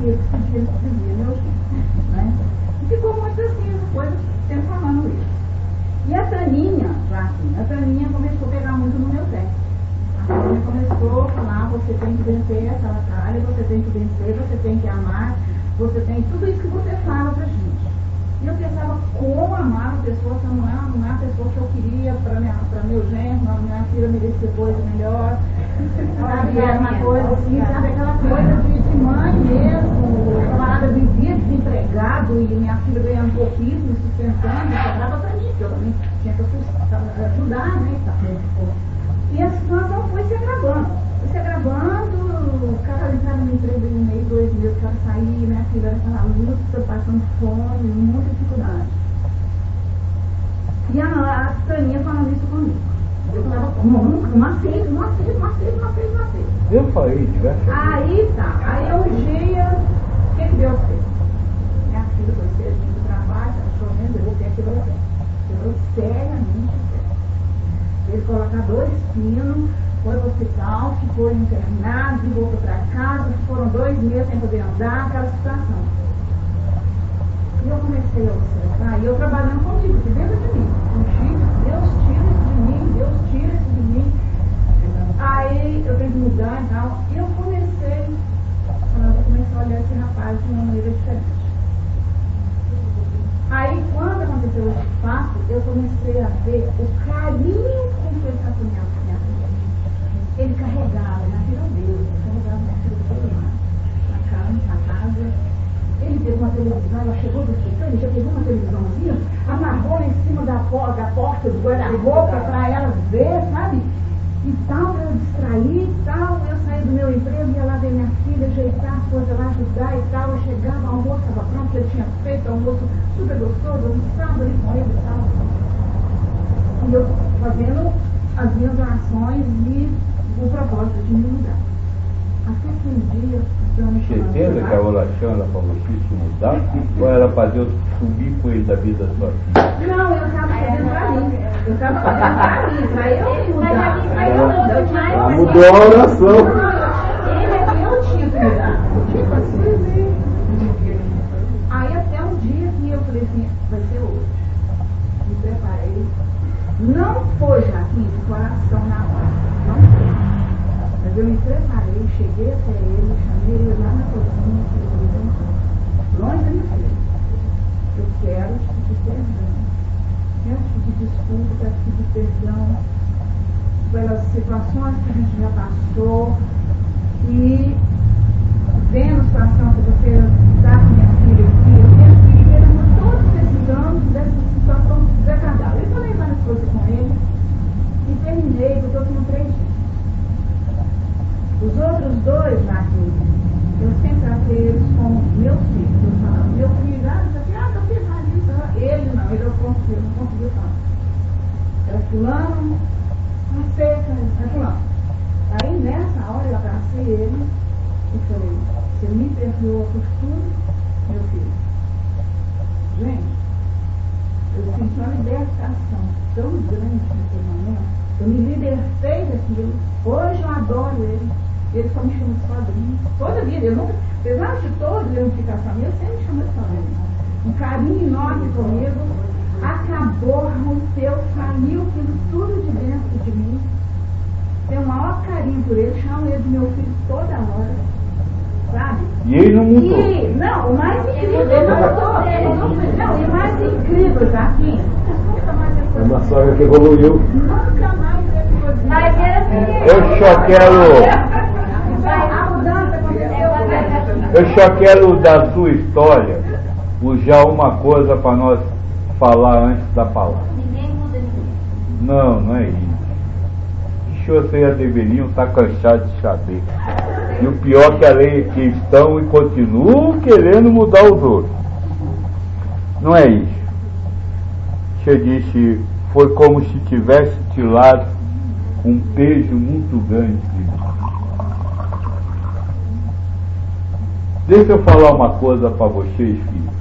que ele dizia, meu filho, né? E ficou muito assim, coisa, sempre falando isso. E a Taninha, a Taninha começou a pegar muito no meu pé. A Taninha começou a falar, você tem que vencer essa batalha, você tem que vencer, você tem que amar, você tem tudo isso que você fala pra gente. E eu pensava, como amar uma pessoa se não é a pessoa que eu queria para meu genro, a minha filha merecer coisa melhor. Sabe, era uma coisa assim, sabe, aquela coisa de mãe mesmo, o camarada vivia desempregado e minha filha ganhando pouquíssimo, sustentando, sobrava para mim, que eu também tinha que ajudar, né, e tal. E a situação foi se agravando, o cara entrava no emprego em um mês, 2 meses, o cara saía, minha filha era aquela luta, passando fome, muita dificuldade. E a Taninha falando isso comigo. Eu falava, não aceito. Eu falei diversas vezes. Aí tá, aí um dia, o que Deus fez? Minha filha foi cedinho do trabalho, estava chovendo, eu voltei aqui para quebrou seriamente o pé. Ele colocar 2 pinos, foi para o hospital, ficou internado, voltou para casa, foram 2 meses sem poder andar, aquela situação. E eu comecei a observar, e eu trabalhando comigo, aqui dentro de mim. Deus tira isso de mim. Aí eu tenho que mudar e tal. E eu comecei a olhar esse rapaz de uma maneira diferente. Aí quando aconteceu esse fato, eu comecei a ver o carinho com que ele está com minha filha. Ele carregava minha filha Deus, ele carregava minha filha do todo lado. Na casa. Ele pegou uma televisão, ela chegou do hospital, ele já pegou uma televisãozinha, amarrou em cima da porta do guarda-roupa para ela ver, sabe? E tal, para eu distrair e tal. Eu saí do meu emprego, ia lá ver minha filha, ajeitar as coisas lá, ajudar e tal. Eu chegava, o almoço estava pronto, ele tinha feito almoço super gostoso, almoçava ali com ele e tal. E eu fazendo as minhas orações e o propósito de me mudar. Até que um dia, certeza que a oração era para você se mudar? Ou era para Deus subir com ele da vida da sua filha? Não, eu estava fazendo para mim. Eu estava fazendo para mim, para eu me mudar. Ela mudou a oração. Ele é que eu tinha que mudar. Tipo assim. Aí até um dia que eu falei assim, vai ser hoje. Me preparei. Não foi, Jaquim, de coração na hora. Não foi. Mas eu me preparei, cheguei até ele, chamei ele lá na cozinha, longe da minha filha. Eu quero te pedir perdão. Quero te pedir desculpa, quero te pedir perdão pelas situações que a gente já passou. E vendo a situação que você está com minha filha aqui, eu estamos todos precisando dessa situação desagradável. Eu falei várias coisas com ele e terminei, porque eu tenho 3 dias. Os outros 2, Marquinhos, eu sempre tratei eles como meus filhos. Eu falava, meu filho, eu fiz mais isso. Ele não conseguiu falar. Era fulano, é fulano. Aí nessa hora eu abracei ele e falei, você me perdoa por tudo, meu filho. Gente, eu senti uma libertação tão grande naquele momento. Eu me libertei daquilo. Hoje eu adoro ele. Ele só me chama de padrinho. Toda a vida. Eu nunca, apesar de toda a identificação minha, eu sempre me chamo de padrinho. Um carinho enorme comigo. Acabou, rompeu, saiu aquilo tudo de dentro de mim. Tenho o maior carinho por ele. Chamo ele de meu filho toda hora. Sabe? E ele não mudou. Não, o mais incrível, ele não mudou. Não, o mais incrível, Joaquim, nunca mais ele foi. É uma sogra que evoluiu. Nunca mais ele foi. Vai ver assim. Eu só quero da sua história puxar uma coisa para nós falar antes da palavra. Ninguém muda ninguém. Não é isso. Que vocês deveriam estar cansados de saber. E o pior que a lei é que estão e continuam querendo mudar os outros. Não é isso. Você disse, foi como se tivesse tirado um peso muito grande de mim. Deixa eu falar uma coisa para vocês, filhos.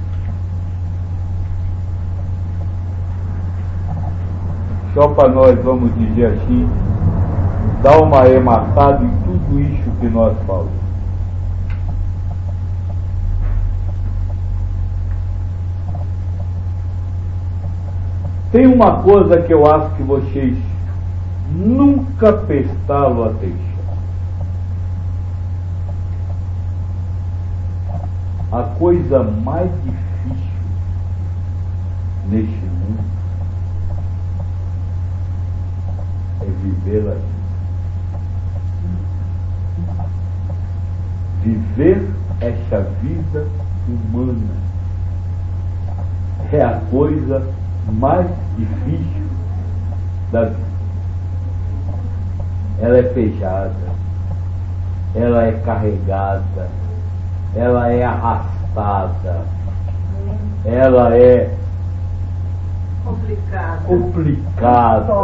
Só para nós, vamos dizer assim, dar uma rematada em tudo isso que nós falamos. Tem uma coisa que eu acho que vocês nunca prestaram atenção. A coisa mais difícil neste mundo é viver a vida. Viver esta vida humana é a coisa mais difícil da vida. Ela é pesada, ela é carregada, ela é arrastada, ela é complicada.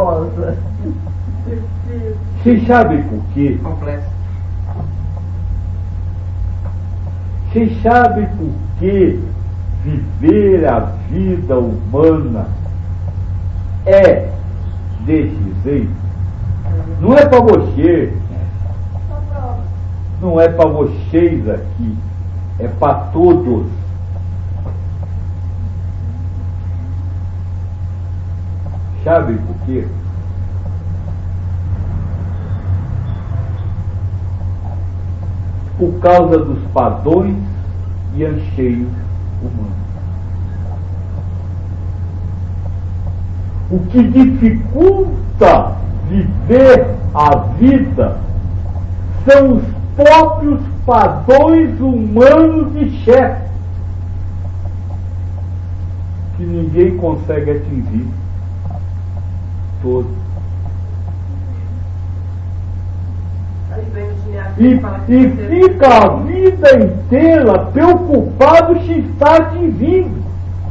Vocês sabem por quê? Complexo. Vocês sabem por que viver a vida humana é desse jeito? Não é para você, não é para vocês aqui, é para todos. Sabem por quê? Por causa dos padrões e anseios humanos. O que dificulta viver a vida são os próprios padrões humanos de chefe, que ninguém consegue atingir todos. E fica a vida inteira preocupado se está atingindo.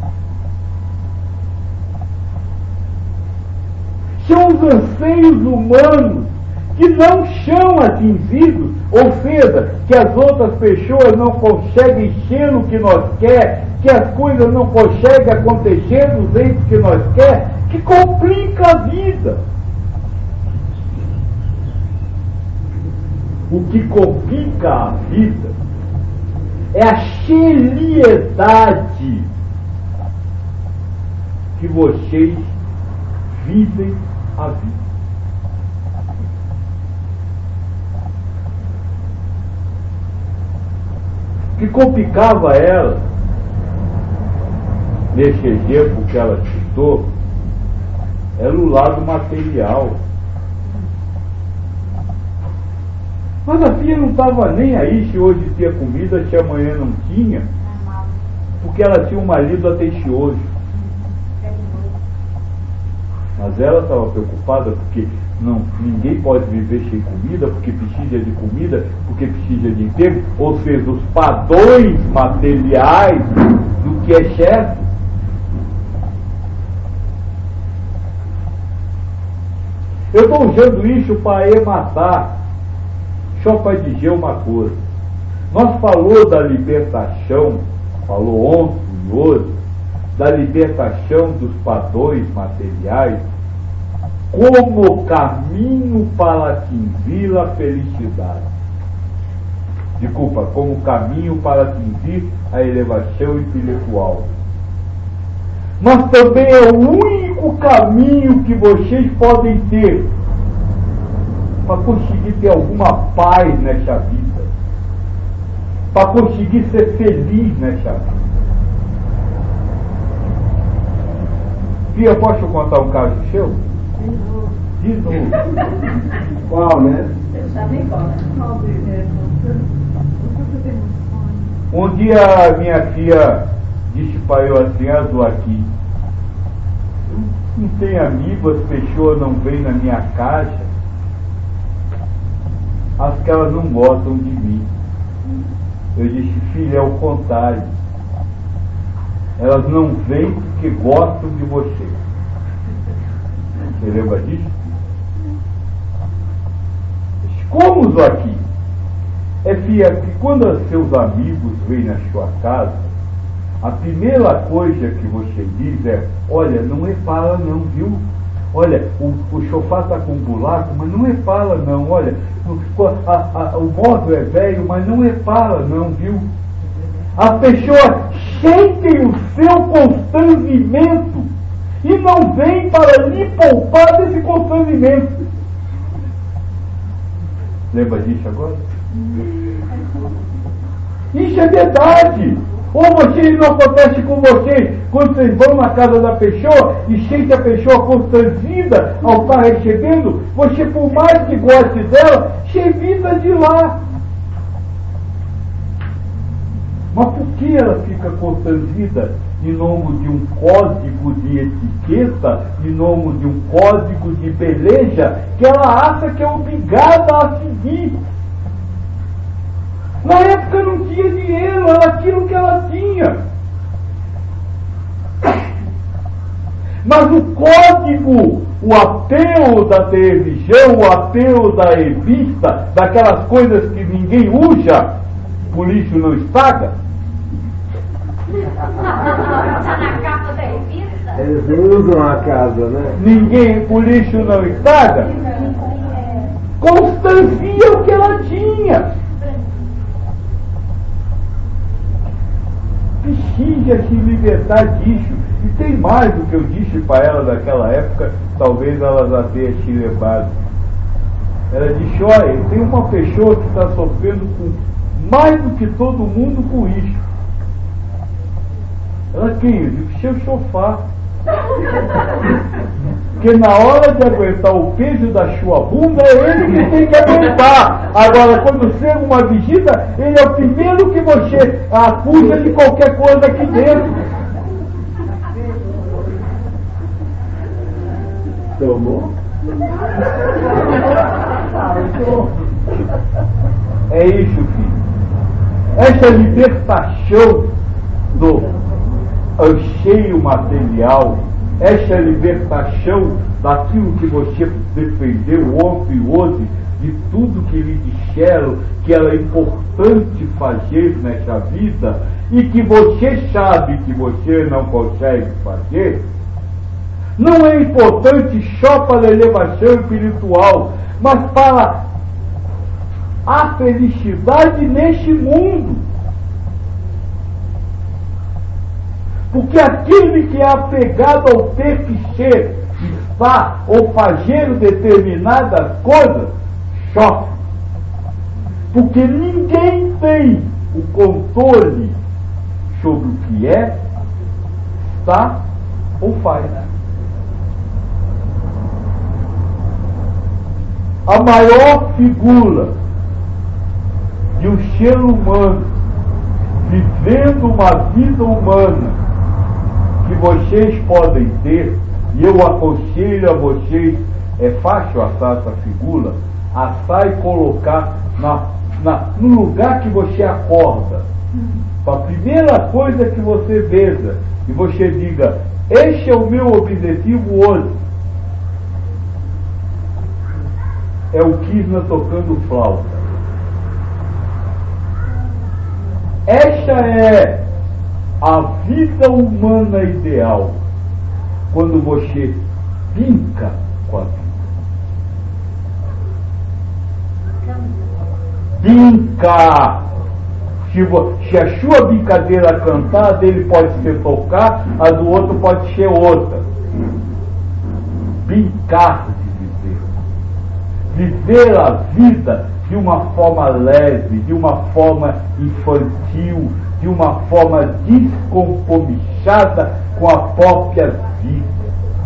São os anseios humanos que não são atingidos, ou seja, que as outras pessoas não conseguem ser o que nós queremos, que as coisas não conseguem acontecer do jeito que nós queremos, que complica a vida. O que complica a vida é a seriedade que vocês vivem a vida. O que complicava ela, nesse exemplo que ela citou, era o lado material. Mas a filha não estava nem aí se hoje tinha comida, se amanhã não tinha, porque ela tinha um marido atencioso. Mas ela estava preocupada porque ninguém pode viver sem comida, porque precisa de comida, porque precisa de emprego, ou seja, os padrões materiais do que é certo. Eu estou usando isso para matar. Só para dizer uma coisa, nós falou da libertação, falou ontem e hoje, da libertação dos padrões materiais como caminho para atingir a felicidade. Desculpa, como caminho para atingir a elevação espiritual. Mas também é o único caminho que vocês podem ter para conseguir ter alguma paz nessa vida, para conseguir ser feliz nessa vida. Fia, posso contar um caso seu? De novo. Qual, né? Eu sabia qual. Um dia minha filha disse para eu assim, Azul aqui, não tem amigo, as pessoas não vêm na minha casa, acho que elas não gostam de mim. Eu disse, filha, é o contrário. Elas não vêm porque gostam de você. Você lembra disso? Como aqui? É, filha, que quando os seus amigos vêm na sua casa, a primeira coisa que você diz é, olha, não é fala não, viu? Olha, o sofá está com buraco, mas não é fala não, olha, o móvel é velho, mas não é fala não, viu? As pessoas sentem o seu constrangimento e não vem para lhe poupar desse constrangimento. Lembra disso agora? Isso é verdade. Ou vocês não acontece com vocês quando vocês vão na casa da pessoa e sente a pessoa constrangida ao estar recebendo, você, por mais que goste dela, se evita de lá. Mas por que ela fica constrangida em nome de um código de etiqueta, em nome de um código de beleza, que ela acha que é obrigada a seguir? Na época não tinha dinheiro, era aquilo que ela tinha. Mas o código, o apelo da televisão, o apelo da revista, daquelas coisas que ninguém usa, por isso não estraga. Está na capa da revista? Eles usam a casa, né? Ninguém, por isso não estraga. Constancia o que ela tinha. Precisa se libertar disso. E tem mais do que eu disse para ela naquela época, talvez ela já tenha se lembrado. Ela disse, olha, tem uma pessoa que está sofrendo com mais do que todo mundo com isso. Ela, quem? Eu disse, seu sofá. Porque na hora de aguentar o peso da sua bunda, é ele que tem que aguentar. Agora, quando chega uma visita, ele é o primeiro que você acusa de qualquer coisa aqui dentro. Tomou? É isso, filho. Essa libertação do anseio material, essa libertação daquilo que você defendeu ontem e hoje, de tudo que lhe disseram que era importante fazer nessa vida e que você sabe que você não consegue fazer, não é importante só para a elevação espiritual, mas para a felicidade neste mundo. Porque aquele que é apegado ao ter que ser, estar ou fazer determinadas coisas, sofre. Porque ninguém tem o controle sobre o que é, está ou faz. A maior figura de um ser humano vivendo uma vida humana que vocês podem ter, e eu aconselho a vocês, é fácil assar essa figura, assar e colocar no lugar que você acorda, a primeira coisa que você veja, e você diga, este é o meu objetivo hoje, é o Krishna tocando flauta. Esta é a vida humana ideal, quando você brinca com a vida. Brinca! Se a sua brincadeira cantar, a dele pode ser tocar, a do outro pode ser outra. Brincar de viver. Viver a vida de uma forma leve, de uma forma infantil, de uma forma descompromissada com a própria vida.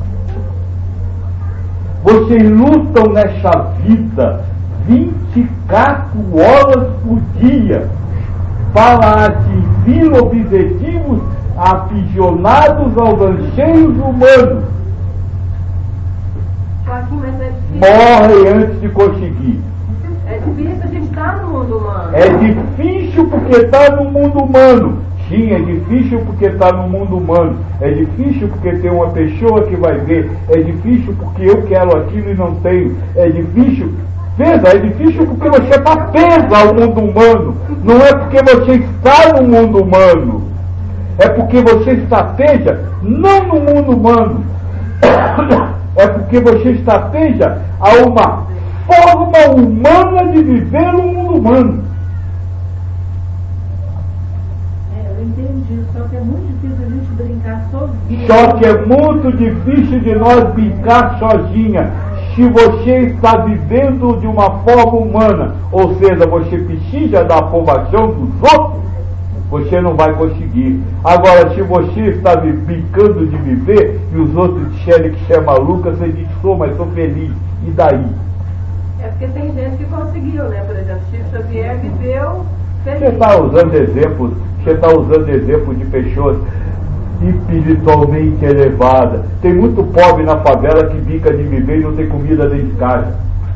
Vocês lutam nessa vida 24 horas por dia para atingir objetivos aprisionados aos anseios humanos. Morre antes de conseguir. É difícil a gente estar no mundo humano. É difícil porque está no mundo humano. Sim, é difícil porque está no mundo humano. É difícil porque tem uma pessoa que vai ver. É difícil porque eu quero aquilo e não tenho. É difícil. Veja, é difícil porque você está preso ao mundo humano. Não é porque você está no mundo humano. É porque você está presa não no mundo humano. É porque você está presa a uma forma humana de viver o mundo humano. Eu entendi, só que é muito difícil a gente brincar sozinho. Só que é muito difícil de nós brincar sozinha. Se você está vivendo de uma forma humana, ou seja, você precisa da aprovação dos outros, você não vai conseguir. Agora, se você está brincando de viver e os outros disserem que você é maluca, você diz, sou, mas estou feliz. E daí? É porque tem gente que conseguiu, né? Por exemplo, Chico Xavier viveu feliz. Você está usando exemplos de pessoas espiritualmente elevadas. Tem muito pobre na favela que brinca de viver e não tem comida dentro de casa.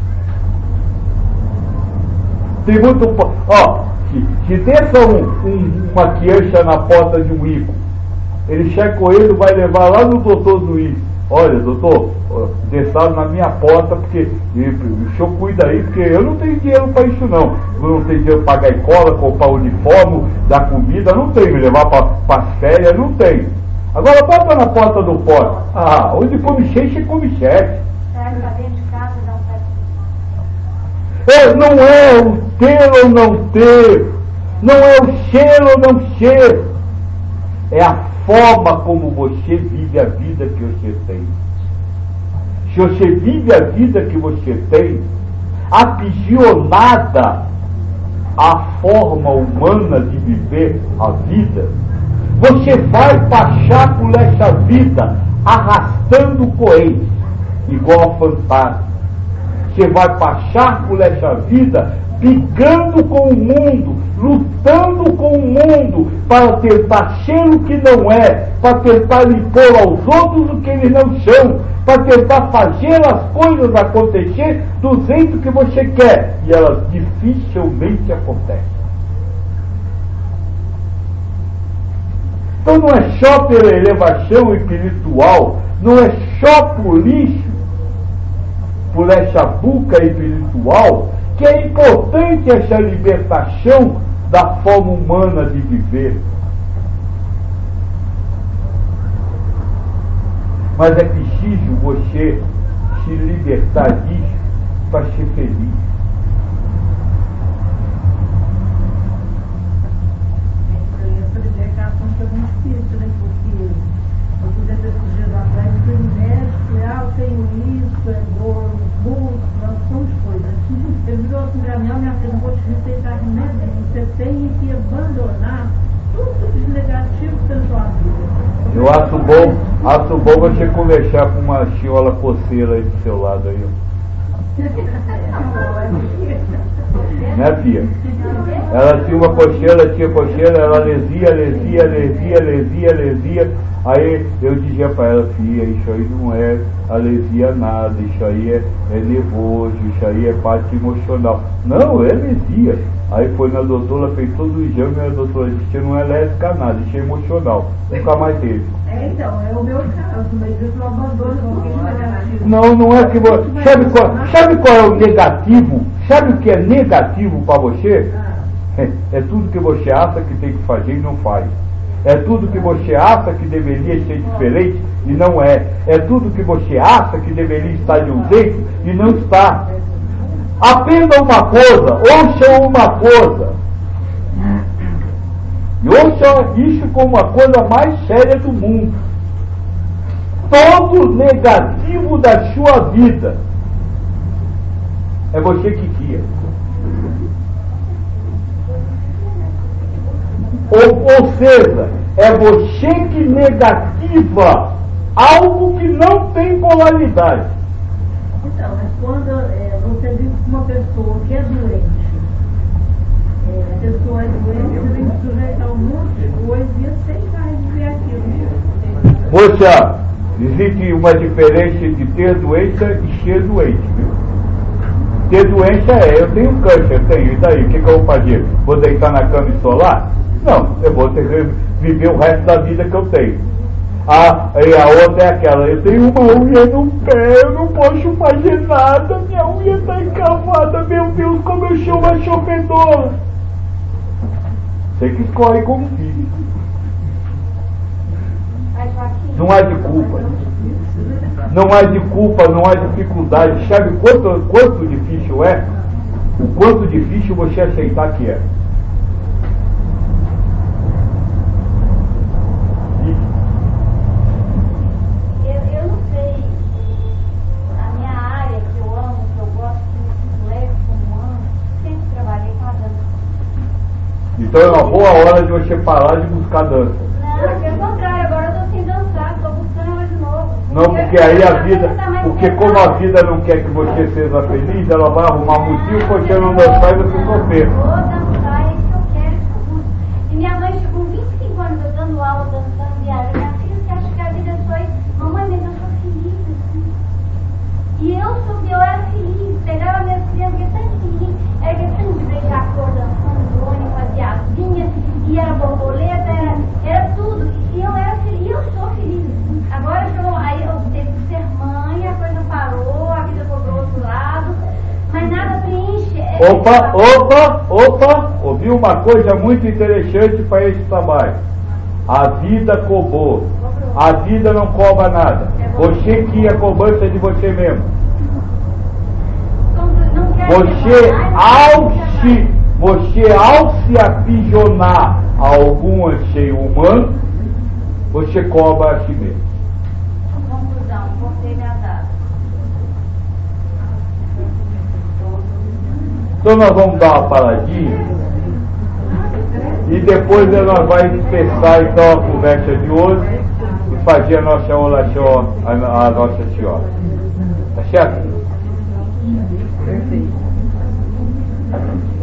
Tem muito pobre. Se desça uma criança na porta de um rico, ele chega com ele, vai levar lá no doutor Luiz. Olha, doutor, desçaram na minha porta, porque o senhor cuida aí, porque eu não tenho dinheiro para isso não. Eu não tenho dinheiro para pagar escola, comprar uniforme, dar comida, não tenho, me levar para as férias, não tenho. Agora bota na porta do pote. Onde come cheio, come chefe. Não é o ter ou não ter, não é o cheiro ou não cheiro, é a forma como você vive a vida que você tem. Se você vive a vida que você tem, aprisionada à forma humana de viver a vida, você vai passar por essa vida arrastando correntes, igual a fantasma. Você vai passar por essa vida brigando com o mundo, lutando com o mundo para tentar ser o que não é, para tentar impor aos outros o que eles não são, para tentar fazer as coisas acontecer do jeito que você quer, e elas dificilmente acontecem. Então não é só pela elevação espiritual, não é só por isso, por essa busca espiritual, que é importante essa libertação da forma humana de viver. Mas é preciso você se libertar disso para ser feliz. Essa libertação foi muito difícil, né? Porque eu pude ter esses dias atrás, eu fui no médico, eu tenho isso, é dor, nós somos coisas. Ele virou assim para mim, minha filha, não vou te respeitar remédio, você tem que abandonar tudo de negativo da sua vida. Eu acho bom você conversar com uma chiola coceira aí do seu lado aí. Né, filha? Ela tinha uma cocheira, ela lesia. Aí eu dizia para ela, filha, isso aí não é alesia nada, isso aí é nervoso, isso aí é parte emocional. Não, é alesia. Aí foi na doutora, fez todo o exame, e a doutora disse que não é alérgica a nada, isso é emocional. Nunca mais teve. Então, é o meu caso, mas isso não abandona porque não é negativo. Não é que você. Sabe qual é o negativo? Sabe o que é negativo para você? É tudo que você acha que tem que fazer e não faz. É tudo que você acha que deveria ser diferente e não é. É tudo que você acha que deveria estar de um jeito e não está. Aprenda uma coisa, ouça uma coisa. E ouça isso como a coisa mais séria do mundo. Todo negativo da sua vida é você que cria. Ou seja, é você que negativa algo que não tem polaridade. Então, mas quando você vive com uma pessoa que é doente, a pessoa é doente, você tem que sujeitar um monte de coisa e aceitar viver aquilo. Poxa, existe uma diferença entre ter doença e ser doente, viu? Ter doença eu tenho câncer, e daí, o que eu vou fazer? Vou deitar na cama e solar? Não, eu vou ter que viver o resto da vida que eu tenho. E a outra é aquela, eu tenho uma unha no pé, eu não posso fazer nada, minha unha está encravada, meu Deus, como eu sou uma sofredora. Você que escolhe como vive. Não há de culpa. Não há de culpa, não há dificuldade. Sabe quanto difícil é? O quanto difícil você aceitar que é. Então é uma boa hora de você parar de buscar dança. Não, pelo contrário, agora eu estou sem dançar, estou buscando ela de novo. Não, porque aí a vida, porque como a vida não quer que você seja feliz, ela vai arrumar motivo para você não dançar e você sofrer. Vou dançar, é isso que eu quero. E minha mãe com 25 anos eu dando aula, dançando diário. Minha filha, você acha que a vida foi, mamãe, mas eu sou feliz, assim. E eu era feliz, pegava minhas crianças, que é tão feliz, era questão de beijar a cor, dançando, o ônibus, fazia asinha, e era borboleta, era tudo. E eu era feliz, e eu sou feliz. Agora que aí eu teve que ser mãe, a coisa parou, a vida foi pro outro lado, mas nada preenche. Opa, ouviu uma coisa muito interessante para esse trabalho. A vida cobrou. A vida não cobra nada. Você que é a cobrança de você mesmo. Você ao se aprisionar a algum anseio humano, você cobra a si mesmo. Conclusão, cortei minha data. Então nós vamos dar uma paradinha e depois nós vamos dispersar então a conversa de hoje e fazer a nossa oração a Nossa Senhora. Tá certo? Perfeito.